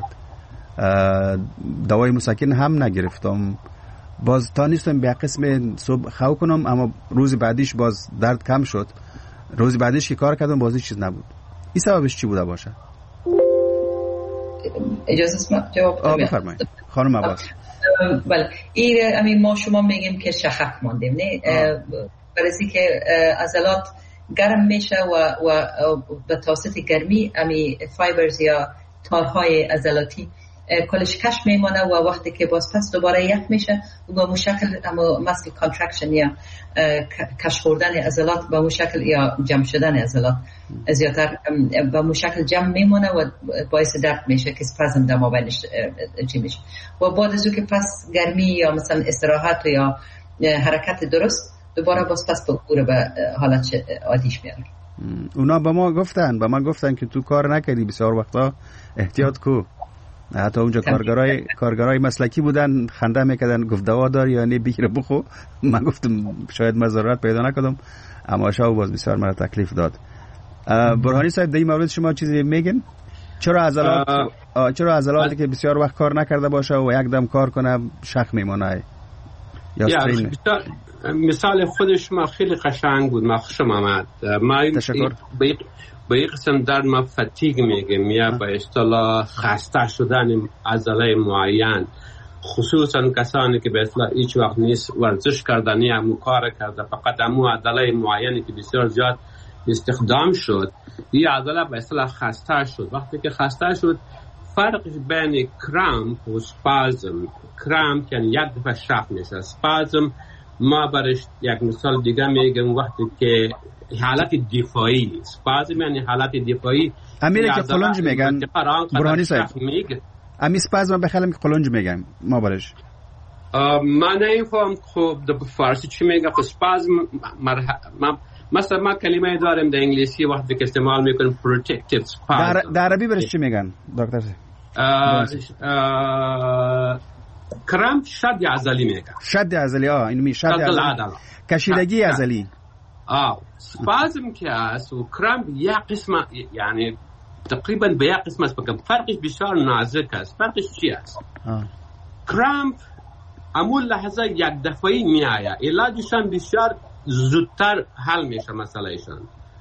دوای مسکن هم نگرفتم، باز تا نیستم به قسم صبح خو کنم، اما روز بعدیش باز درد کم شد. روز بعدیش که کار کردم بازی چیز نبود. این سببش چی بوده باشه؟ اجازه است جواب بفرمایید خانم عباس. بله، این ما شما میگیم که شخک ماندیم، نه برای که عضلات گرم میشه و به توسط گرمی فایبرز یا تارهای عضلاتی کلش کش میمانه و وقتی که باز پس دوباره یک میشه و به مشکل مسل کانترکشن یا کش خوردن عضلات به مشکل یا جمع شدن عضلات زیادتر به مشکل جمع میمانه و باعث درد میشه که اسپازم در مابینش چی میشه. و بعد از او که پس گرمی یا مثلا استراحت یا حرکت درست دوباره باز پس به حالت عادیش میاره. اونا به ما گفتن که تو کار نکردی بسیار وقتا، احتیاط کو. حتی اونجا کارگرای مسلکی بودن، خنده میکردن، گفت دوا داری یا نه بگیر بخو. من گفتم شاید من ضرورت پیدا نکردم، اما شاو باز بسیار مرا تکلیف داد. برهانی صاحب در این مورد شما چیزی میگن؟ چرا عضلاتی که بسیار وقت کار نکرده باشه و یک دم کار کنه شخ میمونه یا استرین؟ مثال خود شما خیلی قشنگ بود، ما خوشم آمد. تشکر. به یک قسم درد ما فتیگ میگیم یا به اصطلاح خسته شدن عضله معین، خصوصا کسانی که به اصطلاح هیچ وقت نیست ورزش کردن یا کار کرده، فقط همون عضله معینی که بسیار زیاد استخدام شد، این عضله به اصطلاح خسته شد. وقتی که خسته شد فرقش بین کرامپ و سپازم، کرامپ یعنی یک دفعه شق میشه، سپازم ما برش یک مثال دیگه میگم وقتی که حالت دفاعی اسپازم یعنی حالت دفاعی امیره که قلنج میگن برهانی صاحب امی اسپازم بخلم که قلنج میگن ما برش من نمیفهم خب در فارسی چی میگه خب اسپازم مثلا ما کلمه داریم در انگلیسی وقتی که استعمال میکنیم protective spasm در عربی برش چی میگن دکتر؟ کرامپ شد عضلی میگه شد عضلی اینو می شد عضلی کشیدگی عضلی سپازم که است و کرامپ یک قسم یعنی تقریبا به یک قسم است بگم فرقش بسیار نازک است. فرقش چی است؟ کرامپ امول لحظه یک دفعی می آید علاجشان بسیار زودتر حل میشه مسئلهشان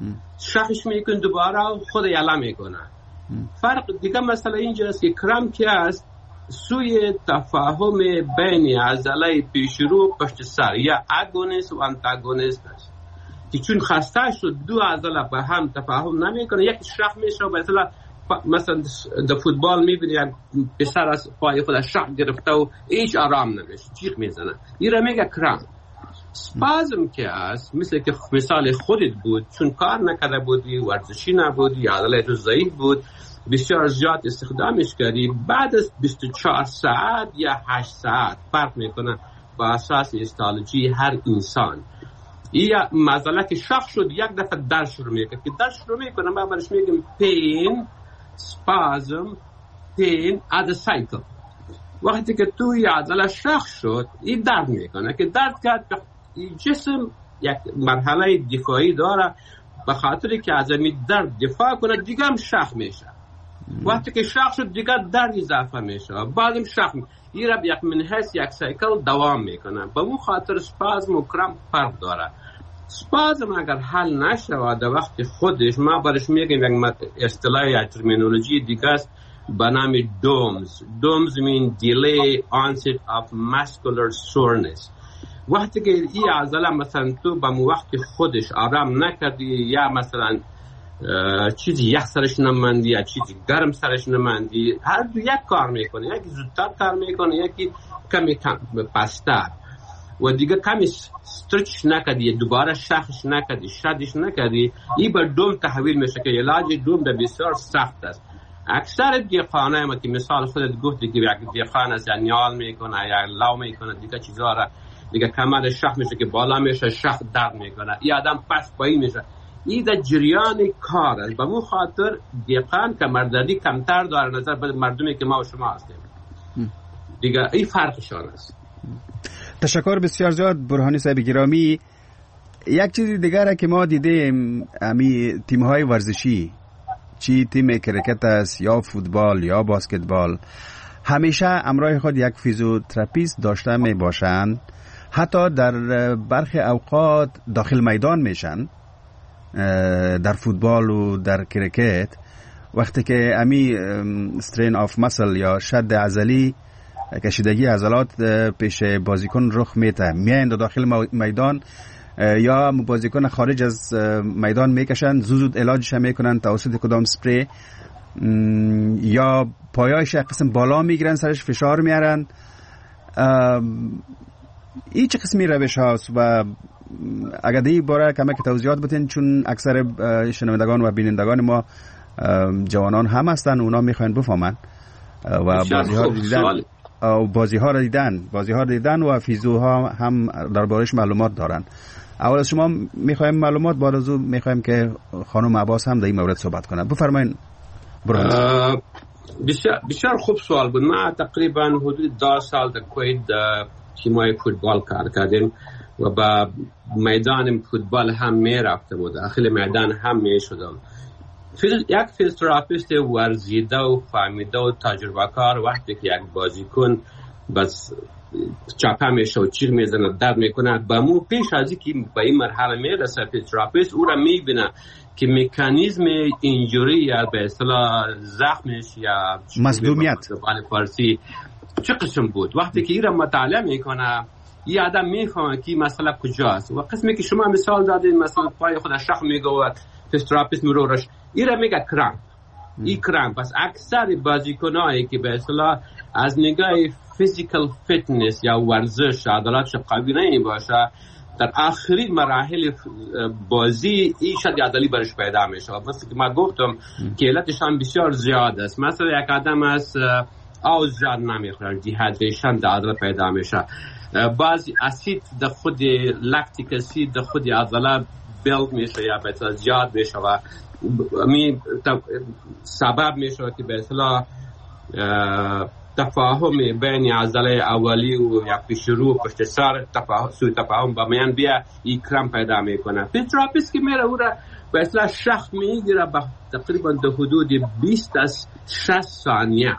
شخص میکن دوباره خود یلا میکنه. فرق دیگه مسئله اینجاست که کرامپ که است سوی تفاهم بین عضله پیشرو پشت سر یا اگونیست و انتاگونیست است که چون خسته شد دو عضله به هم تفاهم نمیکنه یک شخ میشه مثلا در فوتبال میبینی یک پسر از پای خود شخ گرفته و هیچ آرام نمیشه جیغ میزنه این را میگه کرامپ. سپازم که است مثل که مثال خودت بود چون کار نکرده بودی ورزشی نبودی عضله تو ضعیف بود بسیار زیاد استخدامش کردی بعد از 24 ساعت یا 8 ساعت فرق میکنه با اساس استالژی هر انسان. یا مسئله که شخص شد یک دفعه درد شروع میکنه که درد شروع میکنه ما برش میگیم pain spasm pain as a cycle. وقتی که توی عضله شخص شد این درد میکنه که درد کرد جسم یک مرحله دفاعی داره به خاطر که از این درد دفاع کنه دیگه هم شخص میشه. وقتی که شخص شد دیگه درد اضافه میشه بعدم شخص این را یک منحص یک سایکل دوام میکنه. به اون خاطر سپازم و کرامپ فرق داره. سپازم اگر حل نشه در وقت خودش ما برش میگیم یک اصطلاح یا ترمینولوژی دیگه است به نام دومز mean delay onset of muscular soreness. وقتی که این عضله مثلا تو به وقت خودش آرام نکردی یا مثلا چیزی یک سرش نماندی یا چیزی گرم سرش نماندی هر دو یک کار میکنه یکی زودتر کار میکنه یکی کمی پستر و دیگه کمی استرچ نکردی دوباره شخش نکردی شدش نکردی این به دوم تحویل میشه که علاج دوم در بسیار سخت است. اکثر دیخانه ما که مثال خودت گفتی که یک دیخانه از نیال میکنه یا لو میکنه دیگه چیزا را دیگه کمر شخ میشه که بالا میشه شخ درد میکنه این آدم پس پایی میشه این در جریان کار است. به اون خاطر دیقان کمردردی کمتر داره نظر به مردمی که ما و شما هستیم دیگه این فرقشان است. تشکر بسیار زیاد برهانی صاحب گرامی. یک چیز دیگر که ما دیدیم امی تیم‌های ورزشی چی تیم کرکت است یا فوتبال یا باسکتبال همیشه همراه خود یک فیزیوتراپیست داشته می باشند. حتی در برخی اوقات داخل میدان میشن در فوتبال و در کرکت وقتی که امی استرین آف مسل یا شد عضلی کشیدگی عضلات پیش بازیکن رخ میده میایند داخل میدان یا بازیکن خارج از میدان میکشن زود علاجش میکنن توسط کدام سپری یا پایایش قسم بالا میگیرن سرش فشار میارن. این چه قسمی روش هاست و اگر دی باره کمک توضیحات بدین چون اکثر شنوندگان و بینندگان ما جوانان هم هستن اونا میخواین بفهمن و بازی ها را دیدن و فیزیوها هم دربارش معلومات دارن. اول از شما میخوایم معلومات بعد از اون میخوایم که خانم عباس هم در این مورد صحبت کنه. بفرمایید. بسیار خوب سوال بود. ما تقریبا حدود 10 سال در کویت تیمای فوتبال کار کردیم و با میدان فوتبال هم میرفتم و داخل میدان هم میشدم. یک فیزیوتراپیست ورزیده و فهمیده و تجربه کار وقتی که یک بازیکن بس چاپه میشه و چیغ میزنه درد میکنه با مو پیش از اینکه به این مرحله میرسه فیزیوتراپیست او را میبینه که مکانیزم اینجوری یا به اصطلاح زخمش یا مصدومیت فارسی چه قسم بود. وقتی که این را مطالعه میکنه این آدم میفهمه که مسئله کجاست و قسمی که شما مثال دادید مثلا پای خود شخ میگه و فیزیوتراپیست میروش این را میگه کرامپ. این کرامپ. پس اکثر بازیکنایی که به اصطلاح از نگاه فیزیکال فیتنس یا ورزش عضلاتش قوی نمی باشه، در آخری مراحل بازی این شد عضلی برش پیدا میشه. مثل که ما گفتم که علتش هم بسیار زیاد است. مثلا یک آدم از آب زیاد نمیخوره، دیهایدریشن در عضله پیدا میشه. بعضی اسید در خود لکتیک اسید در خود عضله بیلد میشه یا به زیاد میشه و می سبب میشه که به اصطلاح تفاهم بین عضله اولی و یا پیش رو پشت سر سوء تفاهم با میان بیا این کرم پیدا میکنه. فیزیوتراپیست که میره او را به اصطلاح شخص میگیره با تقریبا در حدود 20 از 60 ثانیه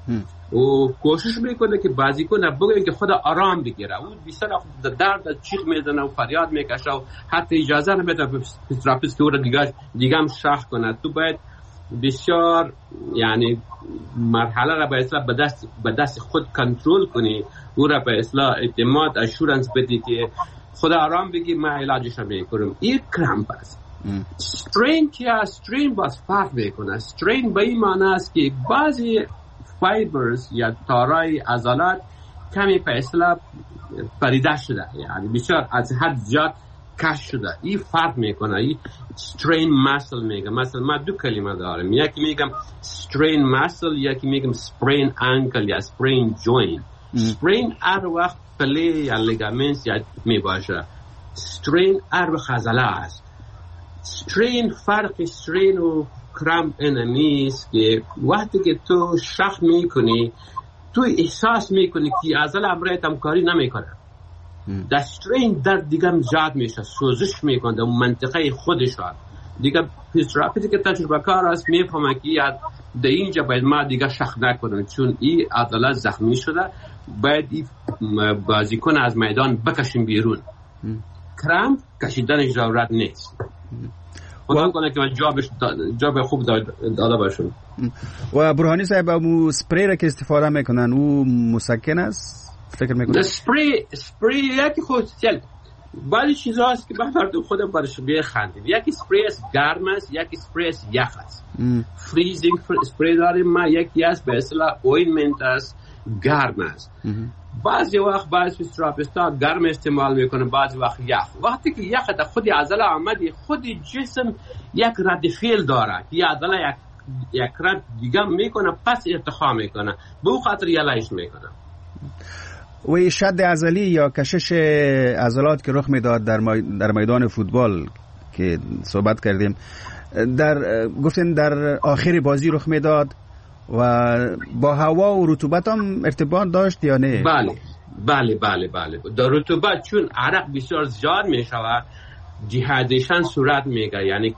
و کوشش میکنه که بازیکن بگه که خدا آرام بگیره. او بیشتر درد چیخ میزنه و فریاد میکشه و حتی اجازه نمیده فیزیوتراپیست که او را دیگه هم شخص کنه. تو باید بسیار یعنی مرحله را به اصطلاح به دست خود کنترل کنی، او را به اصطلاح اعتماد اشورنس بدی که خدا آرام بگی ما علاجش میکنم. این کرامپ است. استرین کیا؟ استرین باز فرق میکنه. استرین به این معنی است که بعضی فایبرز یا تارای عضلات کمی به اصطلاح پریده شده، یعنی بسیار از حد زیاد کش شده. این فرق میکنه. این strain muscle میگم. مثلا ما دو کلمه دارم، یکی میگم strain muscle، یکی میگم sprain ankle یا sprain joint. sprain هر وقت پله یا لیگامنت یا میباشه، strain هر وقت عضله است. strain فرق strain و کرامپ اینمیست که وقتی که تو شخ میکنی تو احساس میکنی که عضله امرایت هم کاری نمیکنه. در استرین درد دیگه زیاد میشه، سوزش میکنه در منطقه خودشان دیگه. فیزیوتراپیستی که تجربه کار است میفهمه که در اینجا باید ما دیگه شخ نکنیم چون این عضله زخمی شده، باید این بازیکن از میدان بکشیم بیرون. کرامپ کشیدنش ضرورت نیست. خدا کنه که جاب خوب داده باشون. و برهانی صاحب امو سپری را که استفاده میکنن او مسکن است فکر میکنن؟ سپری یکی خصوصیت بعضی چیزا هست که من خودم برش بخندیم. یکی سپری است گرم است، یکی سپری است یخ است. فریزینگ سپری داریم ما، یکی است به اصطلاح اوینمنت است گرم است. بعضی وقت بعضی فیزیوتراپیستا گرم استعمال میکنه، بعضی وقت یخ. وقتی که یخ در خود عضله آمدی خود جسم یک رد فعل داره، یه عضله یک رد دیگه میکنه پس ارتخا میکنه، به اون خاطر یلایش میکنه. و شد عضلی یا کشش عضلات که رخ میداد در میدان فوتبال که صحبت کردیم، گفتین در آخر بازی رخ میداد و با هوا و رطوبت هم ارتباط داشت یا نه؟ بله. در رطوبت چون عرق بسیار زیاد میشود دیهایدریشن صورت میگه، یعنی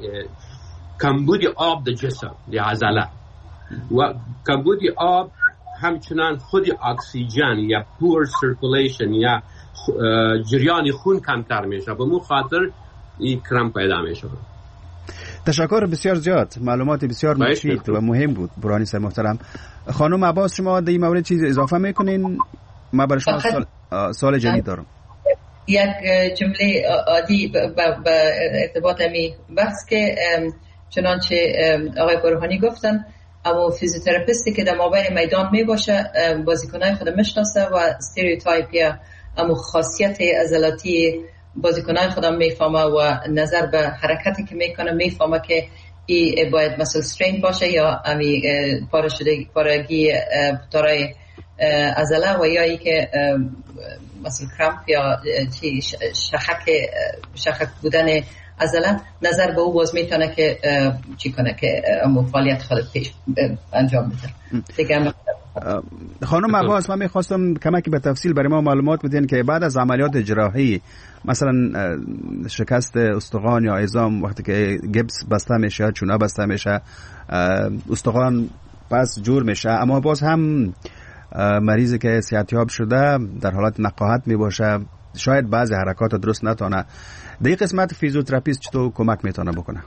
کمبود آب در جسم در عضله و کمبود آب همچنان خود اکسیژن یا پور سرکولیشن یا جریان خون کمتر میشه، به مو خاطر این کرم پیدا میشه. تشکر بسیار زیاد، معلومات بسیار مفید و مهم بود. برهانی صاحب محترم. خانم عباس شما در این مورد چیز اضافه میکنین؟ ما برای شما سوال جدید دارم. یک جمله عادی با ارتباط می بحث که چنانچه آقای برهانی گفتن، اما فیزیوتراپیستی که در مابین میدان می باشه بازیکنای خود میشناسه و استریوتایپ یا اما خاصیت عضلاتی بازیکنای خودم میفهمه و نظر به حرکتی که میکنه میفهمه که این باید مثل استرین باشه یا امی پارگی تارای عضله و یا ای که مثل کرامپ یا شخک بودن عضله. نظر به او باز میتونه که چی کنه که فعالیت خود پیش انجام بده. دیگه خانم عباس من میخواستم کمکی به تفصیل برای ما معلومات بدین که بعد از عملیات جراحی مثلا شکست استخوان یا عظام وقتی که گبس بسته میشه، چونه بسته میشه، استخوان پس جور میشه، اما باز هم مریضی که صحتیاب شده در حالت نقاهت میباشه، شاید بعضی حرکات درست نتونه. در این قسمت فیزیوتراپیست چطور کمک میتونه بکنه؟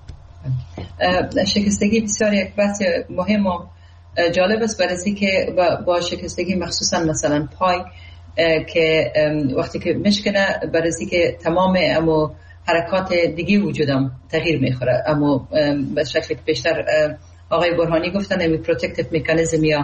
شکستگی بسیار یک بحث مهم و جالب است، برای که با شکستگی مخصوصا مثلا پای که وقتی که میشکنه برای که تمام اما حرکات دیگه وجودم تغییر میخوره، اما به شکلی که بیشتر آقای برهانی گفتن امی پروتکتیو مکانیزم یا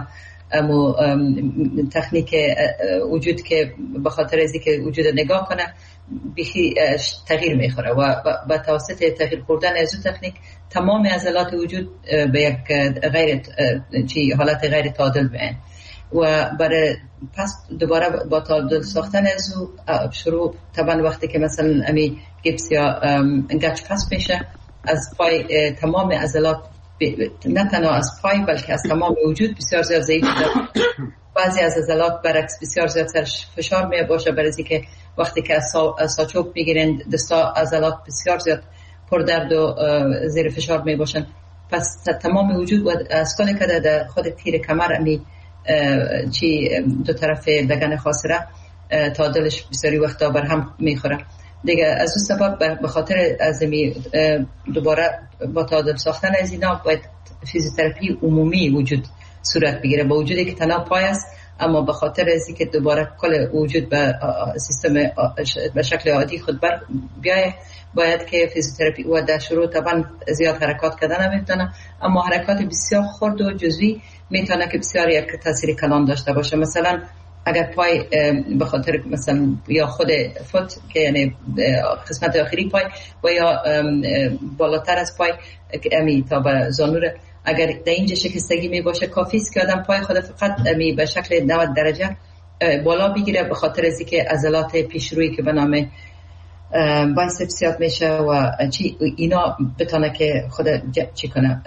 امو تکنیک وجود که به خاطر از اینکه وجود نگاه کنه بیخی تغییر میخوره و با توسط تغییر خوردن از اون تکنیک تمام عضلات وجود به یک حالت غیر تعادل میان و برای پس دوباره با تعادل ساختن از او شروع طبعا وقتی که مثلا امی گیپس یا گچ پس میشه از پای تمام عضلات نه تنها از پای بلکه از تمام وجود بسیار زیاد ضعیف شده. بعضی از عضلات برعکس بسیار زیاد سرش فشار می باشه برای اینکه وقتی که از ساچوب میگیرن دستا عضلات بسیار زیاد پر درد و زیر فشار می باشن. پس تمام وجود و از کنه که در خود تیر کمر امی دو طرف لگن خاصره تعادلش بسیاری وقتا بر هم میخوره دیگه. از اون سبب به خاطر از دوباره با تعادل ساختن از اینا باید فیزیوتراپی عمومی وجود صورت بگیره با وجودی که تنها پای است، اما به خاطر از اینکه دوباره کل وجود به سیستم به شکل عادی خود بر بیایه باید که فیزیوتراپی و در شروع طبعا زیاد حرکات کردن نمیتونه، اما حرکات بسیار خرد و جزئی میتونه که بسیار یک تاثیر کلان داشته باشه. مثلا اگر پای به خاطر مثلا یا خود فوت که یعنی قسمت آخری پای و یا بالاتر از پای امی تا به زانور اگر در اینجا شکستگی می باشه کافی است که آدم پای خود فقط امی به شکل 90 درجه بالا بگیره به خاطر از اینکه عضلات پیشرویی که به نام بایسپس یاد میشه و اینا بتونه که خود چی کنه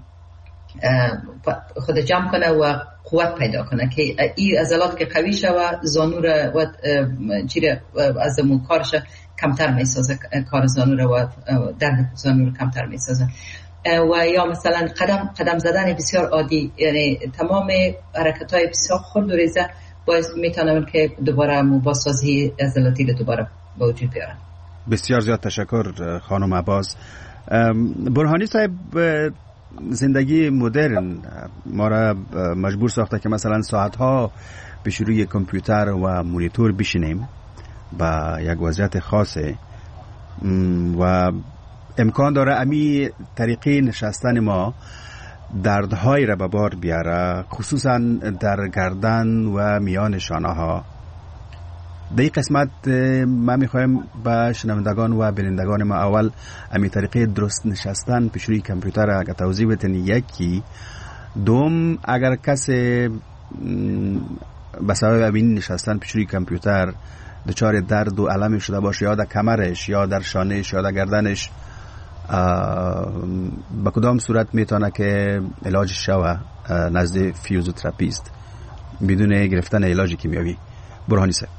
خود جمع کنه و قوت پیدا کنه که این عضلات که قوی شوه زانور و چیره از کارش کمتر میسازه، کار زانور و درد زانور کمتر میسازه. و یا مثلا قدم زدن بسیار عادی، یعنی تمام حرکت‌های بسیار خرد و ریزه باعث میتونن که دوباره بازسازی عضلاتی رو دوباره به وجود بیارن. بسیار زیاد تشکر خانم عباس. برهانی صاحب، زندگی مدرن ما را مجبور ساخته که مثلا ساعتها پیش روی کامپیوتر و مونیتور بشینیم با یک وضعیت خاصه و امکان داره امی طریقی نشستن ما دردهای را به بار بیاره، خصوصا در گردن و میان شانه ها. در این قسمت ما میخوایم به شنوندگان و بینندگان ما اول امی طریقه درست نشستن پیش روی کامپیوتر اگر توضیح بدین. یکی دوم، اگر کسی به سبب امین نشستن پیش روی کامپیوتر دچار درد و الم شده باشه یا در کمرش یا در شانهش یا در گردنش، به کدام صورت میتونه که علاج شوه نزد فیزیوتراپیست بدون گرفتن علاج کیمیایی؟ برهانی صاحب.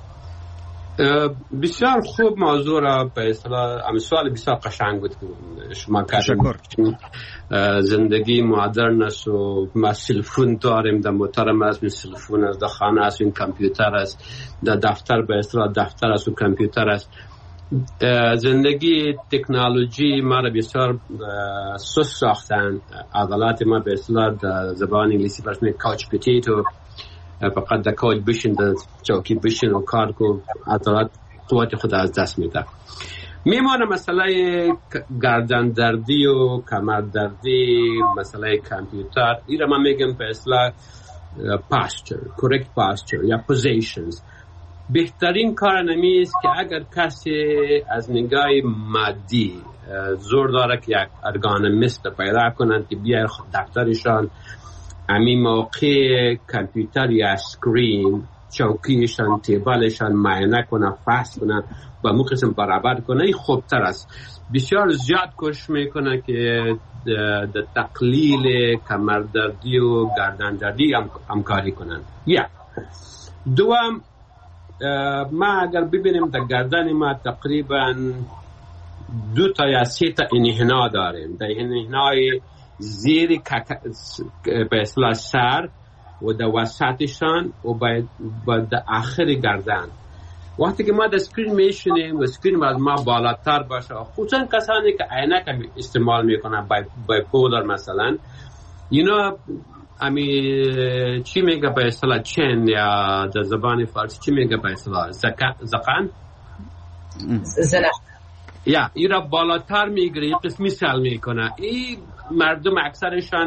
بسیار خوب موضوع را به اصطلاح سوال بسیار قشنگ بود شما کردید. زندگی مدرن است و ما تلفن داریم، در موتر است تلفن است، در خانه است این کامپیوتر است، در دفتر به اصطلاح دفتر است و کامپیوتر است. زندگی تکنولوژی ما را بسیار سست ساختن. عضلات ما به اصطلاح در زبان انگلیسی فرض می کاچ پتیتو، فقط در کاج بشین، در چوکی بشین و کار کو، عضلات قوت خود از دست میده. میمانه مسئله گردن دردی و کمر دردی، مسئله کامپیوتر. این را من میگم به اصطلاح پاستچر، correct posture یا positions. بهترین کار نمیست که اگر کسی از نگاه مادی زور داره که یک ارگانومیست پیدا کنند که بیای دفترشان همین موقع کامپیوتر یا اسکرین چوکیشان تیبلشان معاینه کنه، فحص کنه با مو قسم برابر کنه، این خوبتر است. بسیار زیاد کوشش میکنه که در تقلیل کمردردی و گردن دردی همکاری کنن. دوم، ما اگر ببینیم در گردن ما تقریبا 2 تا یا 3 تا انحنا داریم. در انحنای زیر به اصطلاح سر و در وسطشان و در آخر گردن. وقتی که ما در اسکرین میشینیم و اسکرین از ما بالاتر باشه، خصوصا کسانی که عینک استعمال میکنن بایپولر مثلا، اینا امی چی میگه به اصطلاح چین یا در زبان فارسی چی میگه به اصطلاح زقن زنخ یا ایرا بالاتر میگیره، قسمی سل میکنه. این مردم اکثرشان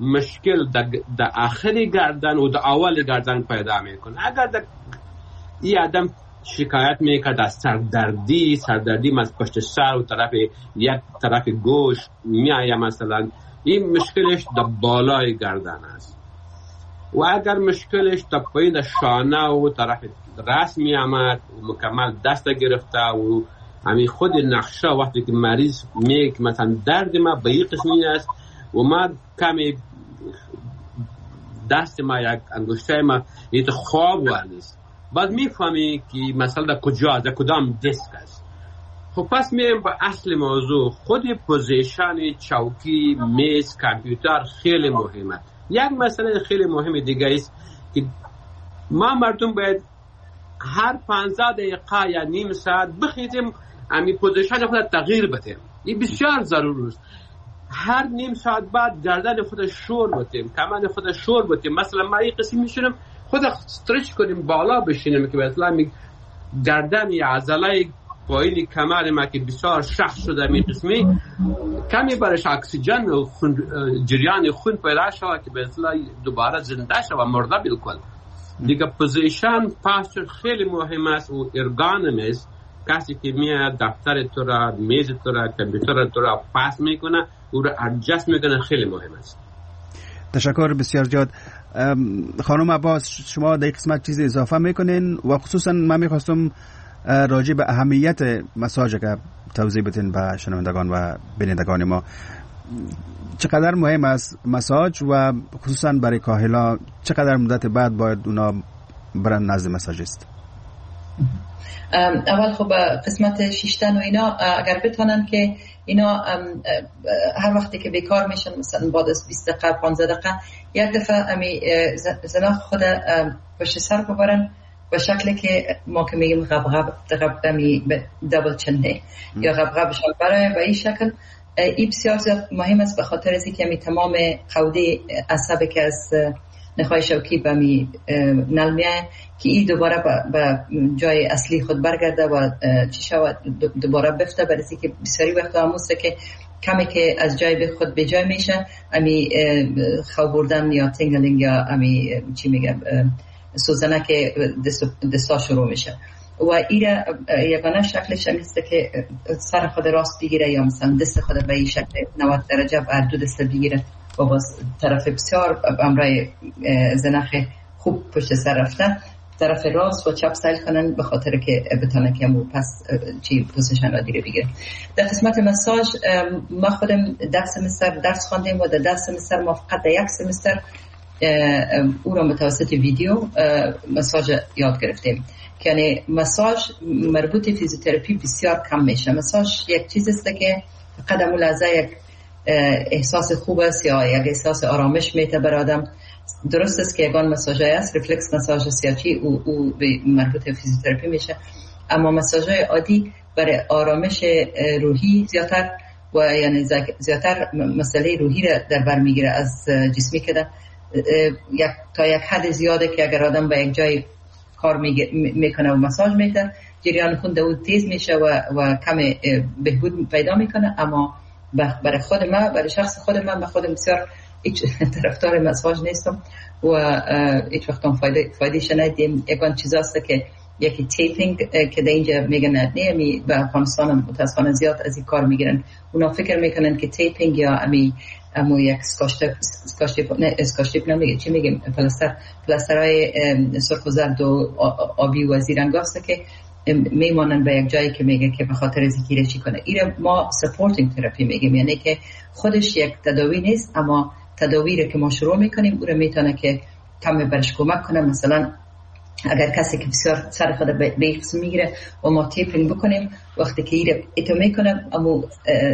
مشکل در آخری گردن و در اول گردن پیدا میکنه. اگر این آدم شکایت میکرد از سردردی از پشت سر و یک طرف گوش میآید مثلا، این مشکلش در بالای گردن است. و اگر مشکلش در پایین شانه و طرف راست میآمد و مکمل دست گرفته و همین خود نقشه وقتی که مریض میگه مثلا درد ما به این قسمی است و ما کمی دست ما یک انگشته ما این خواب نیست، بعد میفهمی که مثلا در کجا در کدام دسک است. خب پس میریم به اصل موضوع. خود پوزیشن چوکی، میز، کامپیوتر خیلی مهمه. یک مسئله خیلی مهم دیگه است که ما مردم باید هر 15 دقیقه یا نیم ساعت بخیزیم امی پوزیشن خود تغییر بدیم. این بسیار ضروری است. هر نیم ساعت بعد گردن خود شور بدیم، کمان خود شور بدیم. مثلا ما این قسم میشونم خود استرچ کنیم، بالا بشینیم که مثلا گردن یا عضله پایین کمر ما که بسیار شخص شده می قسمی کمی برش اکسیژن و جریان خون پیدا شود که مثلا دوباره زنده شود و مرده بالکل. دیگه پوزیشن پاستر خیلی مهم است و ارگانومیست کسی که میاد دفتر تو را، میز تو را، کامپیوتر تو را پاس میکنه او را ادجست میکنه، خیلی مهم است. تشکر بسیار زیاد. خانم عباس شما در قسمت چیز اضافه میکنین و خصوصا من میخواستم راجع به اهمیت مساج که توضیح بدین به شنوندگان و بینندگان ما. چقدر مهم است مساج و خصوصا برای کاهلا چقدر مدت بعد باید اونا برن نزد مساجیست؟ اول خب قسمت شیشتن و اینا اگر بتونن که اینا هر وقتی که بیکار میشن مثلا بعد از 20 دقیقه 15 دقیقه یک دفعه امی زناخ خود پشت سر ببرن به شکلی که ما که میگیم غبغب امی دبل چنه یا غبغب شال برای به این شکل. این بسیار زیاد مهم است به خاطر از اینکه تمام قوده عصبی که از نخای شوکی به می نلمیه که این دوباره به جای اصلی خود برگرده و چی شود دوباره بفته، برای اینکه بسیاری وقت آموزه که کمی که از جای به خود به جای میشه امی خواب بردن یا تینگلینگ یا امی چی میگم سوزنه که دستا شروع میشه و ایره یگانه شکلش همیسته که سر خود راست بگیره یا مثلا دست خود به این شکل 90 درجه بر دو دست بگیره و باز طرف بسیار امرای زنخ خوب پشت سر رفته طرف راست و چپ سیل کنن به خاطر که بتانه که امو پس چی پوزیشن را دیگه بگیره. در قسمت مساج ما خودم درس خواندیم و در سمستر ما فقط در یک سمستر او را متوسط ویدیو مساج یاد گرفتیم که یعنی مساج مربوط فیزیوتراپی بسیار کم میشه. مساج یک چیز است که فقط امو لحظه یک احساس خوب است یا یک احساس آرامش میده بر آدم. درست است که یگان مساج است ریفلکس مساج سیاچی او مربوط فیزیوتراپی میشه، اما مساج عادی برای آرامش روحی زیادتر و یعنی زیادتر مسئله روحی را در بر میگیره از جسمی که تا یک حد زیاده که اگر آدم به یک جای کار میکنه و مساج میده جریان خون در اون تیز میشه و کم بهبود پیدا میکنه. اما برای خود من، برای شخص خود من خودم بسیار هیچ طرفدار مساج نیستم و هیچ وقت هم فایده شنیدیم. یکان چیز است که یکی تیپینگ که در اینجا میگن نه به افغانستان متاسفانه زیاد از این کار میگیرن. اونا فکر میکنن که تیپینگ یا امو یک اسکاشتیپ نمیگه چی میگیم پلاسترهای سرخ و زرد و آبی و زیرنگ است که میمانن به یک جایی که میگه که به خاطر ذکیره چی کنه. ایره ما سپورتینگ تراپی میگیم، یعنی که خودش یک تداوی نیست اما تداوی که ما شروع میکنیم او رو میتونه که کم برش کمک کنه. مثلا اگر کسی که بسیار سر خود به قسم میگیره و ما تیپینگ بکنیم وقتی که ایره ایتو میکنم امو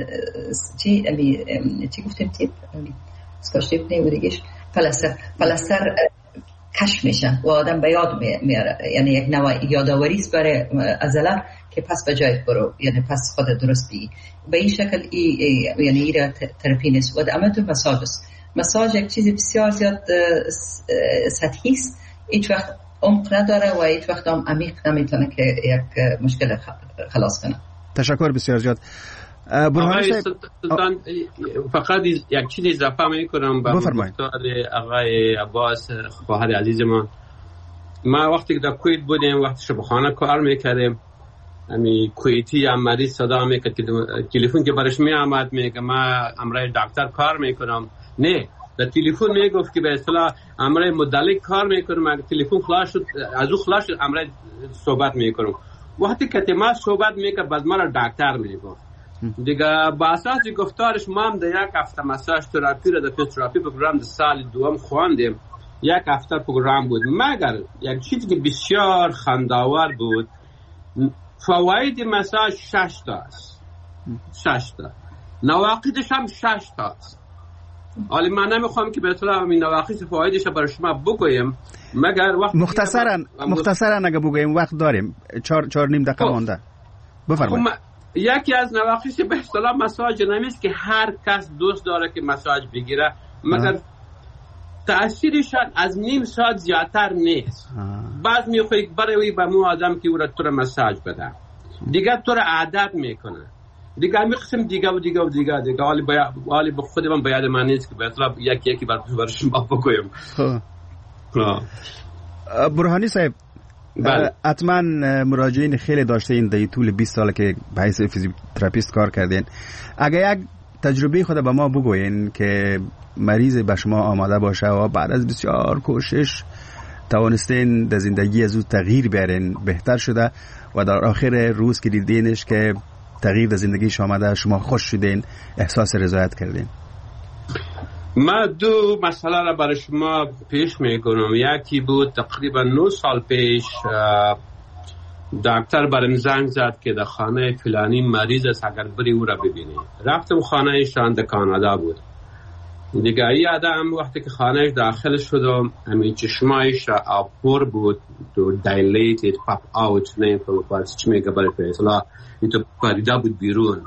چی گفتیم تیپ اسکاش تیپ نه بودیگش پلاستر کش میشه و آدم به یاد میاره، یعنی یک نوع یادآوری است برای عضله که پس به جای برو، یعنی پس خود درست بی به این شکل یعنی ایره تراپی نیست. و اما تو مساج یک چیز بسیار زیاد سطحی است، هیچ وقت عمق نداره و هیچ وقت هم عمیق نمیتونه که یک مشکل خلاص کنه. تشکر بسیار زیاد. برهانی سلطان فقط یک چیز اضافه میکنم به گفتار آقای عباس خواهر عزیز ما وقتی که در کویت بودیم، وقتی شبخانه کار میکردیم، امی کویتی هم مریض صدا میکرد که تلفن که برش میامد میگه ما امرای دکتر کار میکنم، نه در تلفن میگفت که به اصطلاح امرای مدلک کار میکنم، اگه تلفن خلاص شد از او خلاص شد امرای صحبت میکنم. وقتی که ما صحبت میکرد بعد ما دکتر میگفت دیگه. با اساس گفتارش ما هم در یک هفته مساج تراپی را در فیزیوتراپی پروگرام در سال دوم خواندیم. یک هفته پروگرام بود، مگر یک چیزی که بسیار خنداور بود، فواید مساج 6 تا است، 6 تا، نواقصش هم 6 تا است. حالا من نمیخوام که به اصطلاح این نواقص فوایدش برای شما بگویم، مگر وقت مختصرا اگه بگویم وقت داریم، 4 نیم دقیقه مونده. بفرمایید. یکی از نواقص به اصطلاح مساج نمیست که هر کس دوست داره که مساج بگیره، مگر تأثیرش از نیم ساعت زیادتر نیست. بعد میخوایی برای به مو آدم که او را تو را مساج بده، دیگه تو را عادت میکنه، دیگه میخواستم دیگه و دیگه و دیگه دیگه. حالی به خود من باید من نیست که به اطلاع یکی برای شما بگویم. برهانی صاحب، حتما مراجعین خیلی داشته این در طول 20 سال که به حیث فیزیوتراپیست کار کردین، اگه یک تجربه خود به ما بگوین که مریض به شما آماده باشه و بعد از بسیار کوشش توانستین در زندگی از او تغییر بیارین، بهتر شده و در آخر روز که دیدینش که تغییر در زندگیش آمده، شما خوش شدین، احساس رضایت کردین. ما 2 مسئله را برای شما پیش میکنم. یکی بود تقریبا 9 سال پیش دکتر برام زنگ زد که در خانه فلانی مریض است، اگر بری او را ببینی. رفتم خانه شان در کانادا بود. دیگه ای آدم وقتی که خانهش داخل شدم، همین چشمایش آبپور بود، تو dilated pop out نیم چی میگه برای فیصله این تو پریده بود بیرون.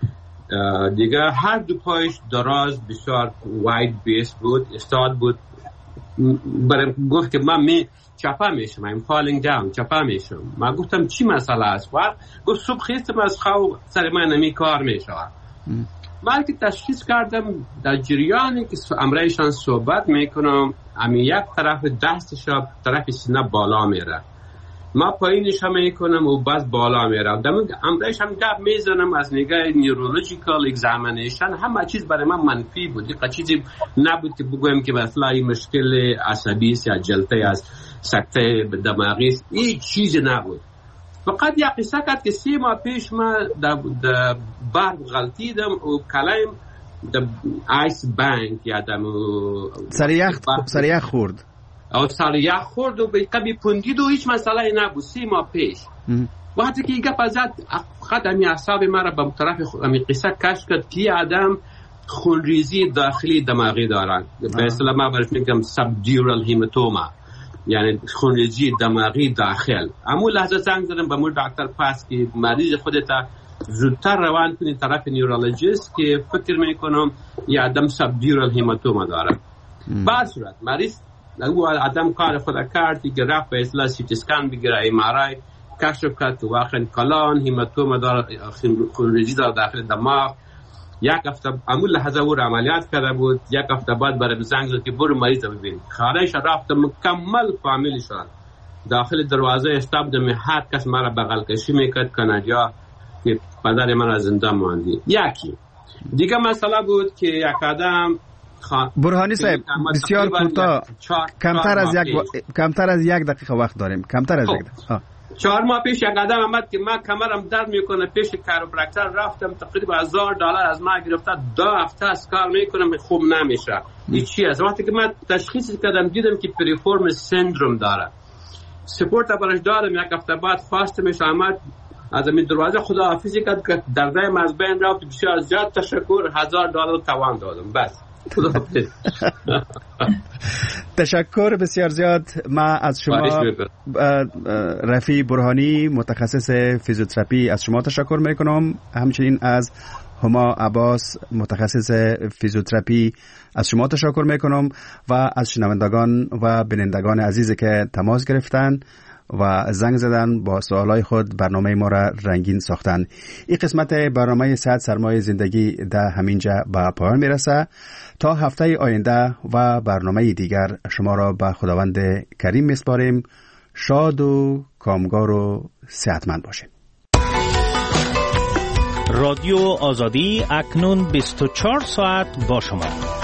دیگه هر دو پایش دراز بسیار واید بیس بود، استاد بود. برای گفت که من چپا میشم، I'm falling down، چپا میشم. من گفتم چی مسئله است؟ گفت صبح خیستم از خواب سر من نمی کار میشه. من که تشخیص کردم در جریانی که امرایشان صحبت میکنم، امی یک طرف دستش طرف سینه بالا میره، ما پایینش هم میکنم و باز بالا میره. امرایش هم گپ میزنم از نگاه نیورولوژیکال اگزامینیشن، همه چیز برای من منفی بود. دیگه چیزی نبود که بگویم که مثلا این مشکل عصبی است یا جلطه از سکته دماغی است، این چیزی نبود. فقط یک قصه کرد که 3 ماه پیش ما در بار غلطیدم و کلایم در آیس بانک یادم سر یخ خورد او سر یخ خورد و به کمی پوندید و هیچ مسئله نبود 3 ماه پیش. وقتی که گپ زد فقط امی اعصاب ما را به طرف امی قصه کشف کرد که آدم خونریزی داخلی دماغی دارن، به اصطلاح ما برش میگم سبدیورال هیماتوما، یعنی خونریزی دماغی داخل. اما لحظه زنگ زدم به مول دکتر پاس که مریض خودت زودتر روان کنی طرف نیورولوژیست که فکر میکنم یه آدم سبدیورال هیماتوما داره. بعد صورت مریض او آدم کار خود کرد که رفت به اصطلاح سیتی اسکن بگیره، ام آر آی کشف کرد که واقعا کلان هیماتوما داره، خونریزی داره داخل دماغ. یک هفته امول لحظه او را عملیات کرده بود. یک هفته بعد برای زنگ زد که برو مریض رو ببین. خارج رفت مکمل فامیلشان داخل دروازه استابدم، هر کس مرا بغل کشی میکرد کنجا که پدر من از زنده ماندی. یکی دیگه مسئله بود که یک آدم برهانی صاحب بسیار کوتاه، کمتر از یک دقیقه وقت داریم، کمتر از یک دقیقه. 4 ماه پیش یک آدم آمد که من کمرم درد میکنه، پیش کاروپرکتر رفتم، تقریبا $1000 از ما گرفته، 2 هفته از کار میکنم خوب نمیشه. این چی است؟ وقتی که من تشخیص کردم دیدم که پریفورم سندروم داره، سپورت برش دارم. یک هفته بعد خواستمش آمد از این دروازه خداحافظی کرد که دردم از بین رفت. بسیار زیاد تشکر، $1000 توان دادم. بس تشکر بسیار زیاد. ما از شما رفیع برهانی متخصص فیزیوتراپی از شما تشکر میکنم، همچنین از هما عباس متخصص فیزیوتراپی از شما تشکر میکنم و از شنوندگان و بینندگان عزیزی که تماس گرفتن و زنگ زدن با سوالای خود برنامه ما را رنگین ساختن. این قسمت برنامه 100 سرمایه زندگی در همینجا به پایان میرسه. تا هفته آینده و برنامه دیگر شما را به خداوند کریم میسپاریم. شاد و کامگار و صحتمند باشید. رادیو آزادی اکنون 24 ساعت با شما.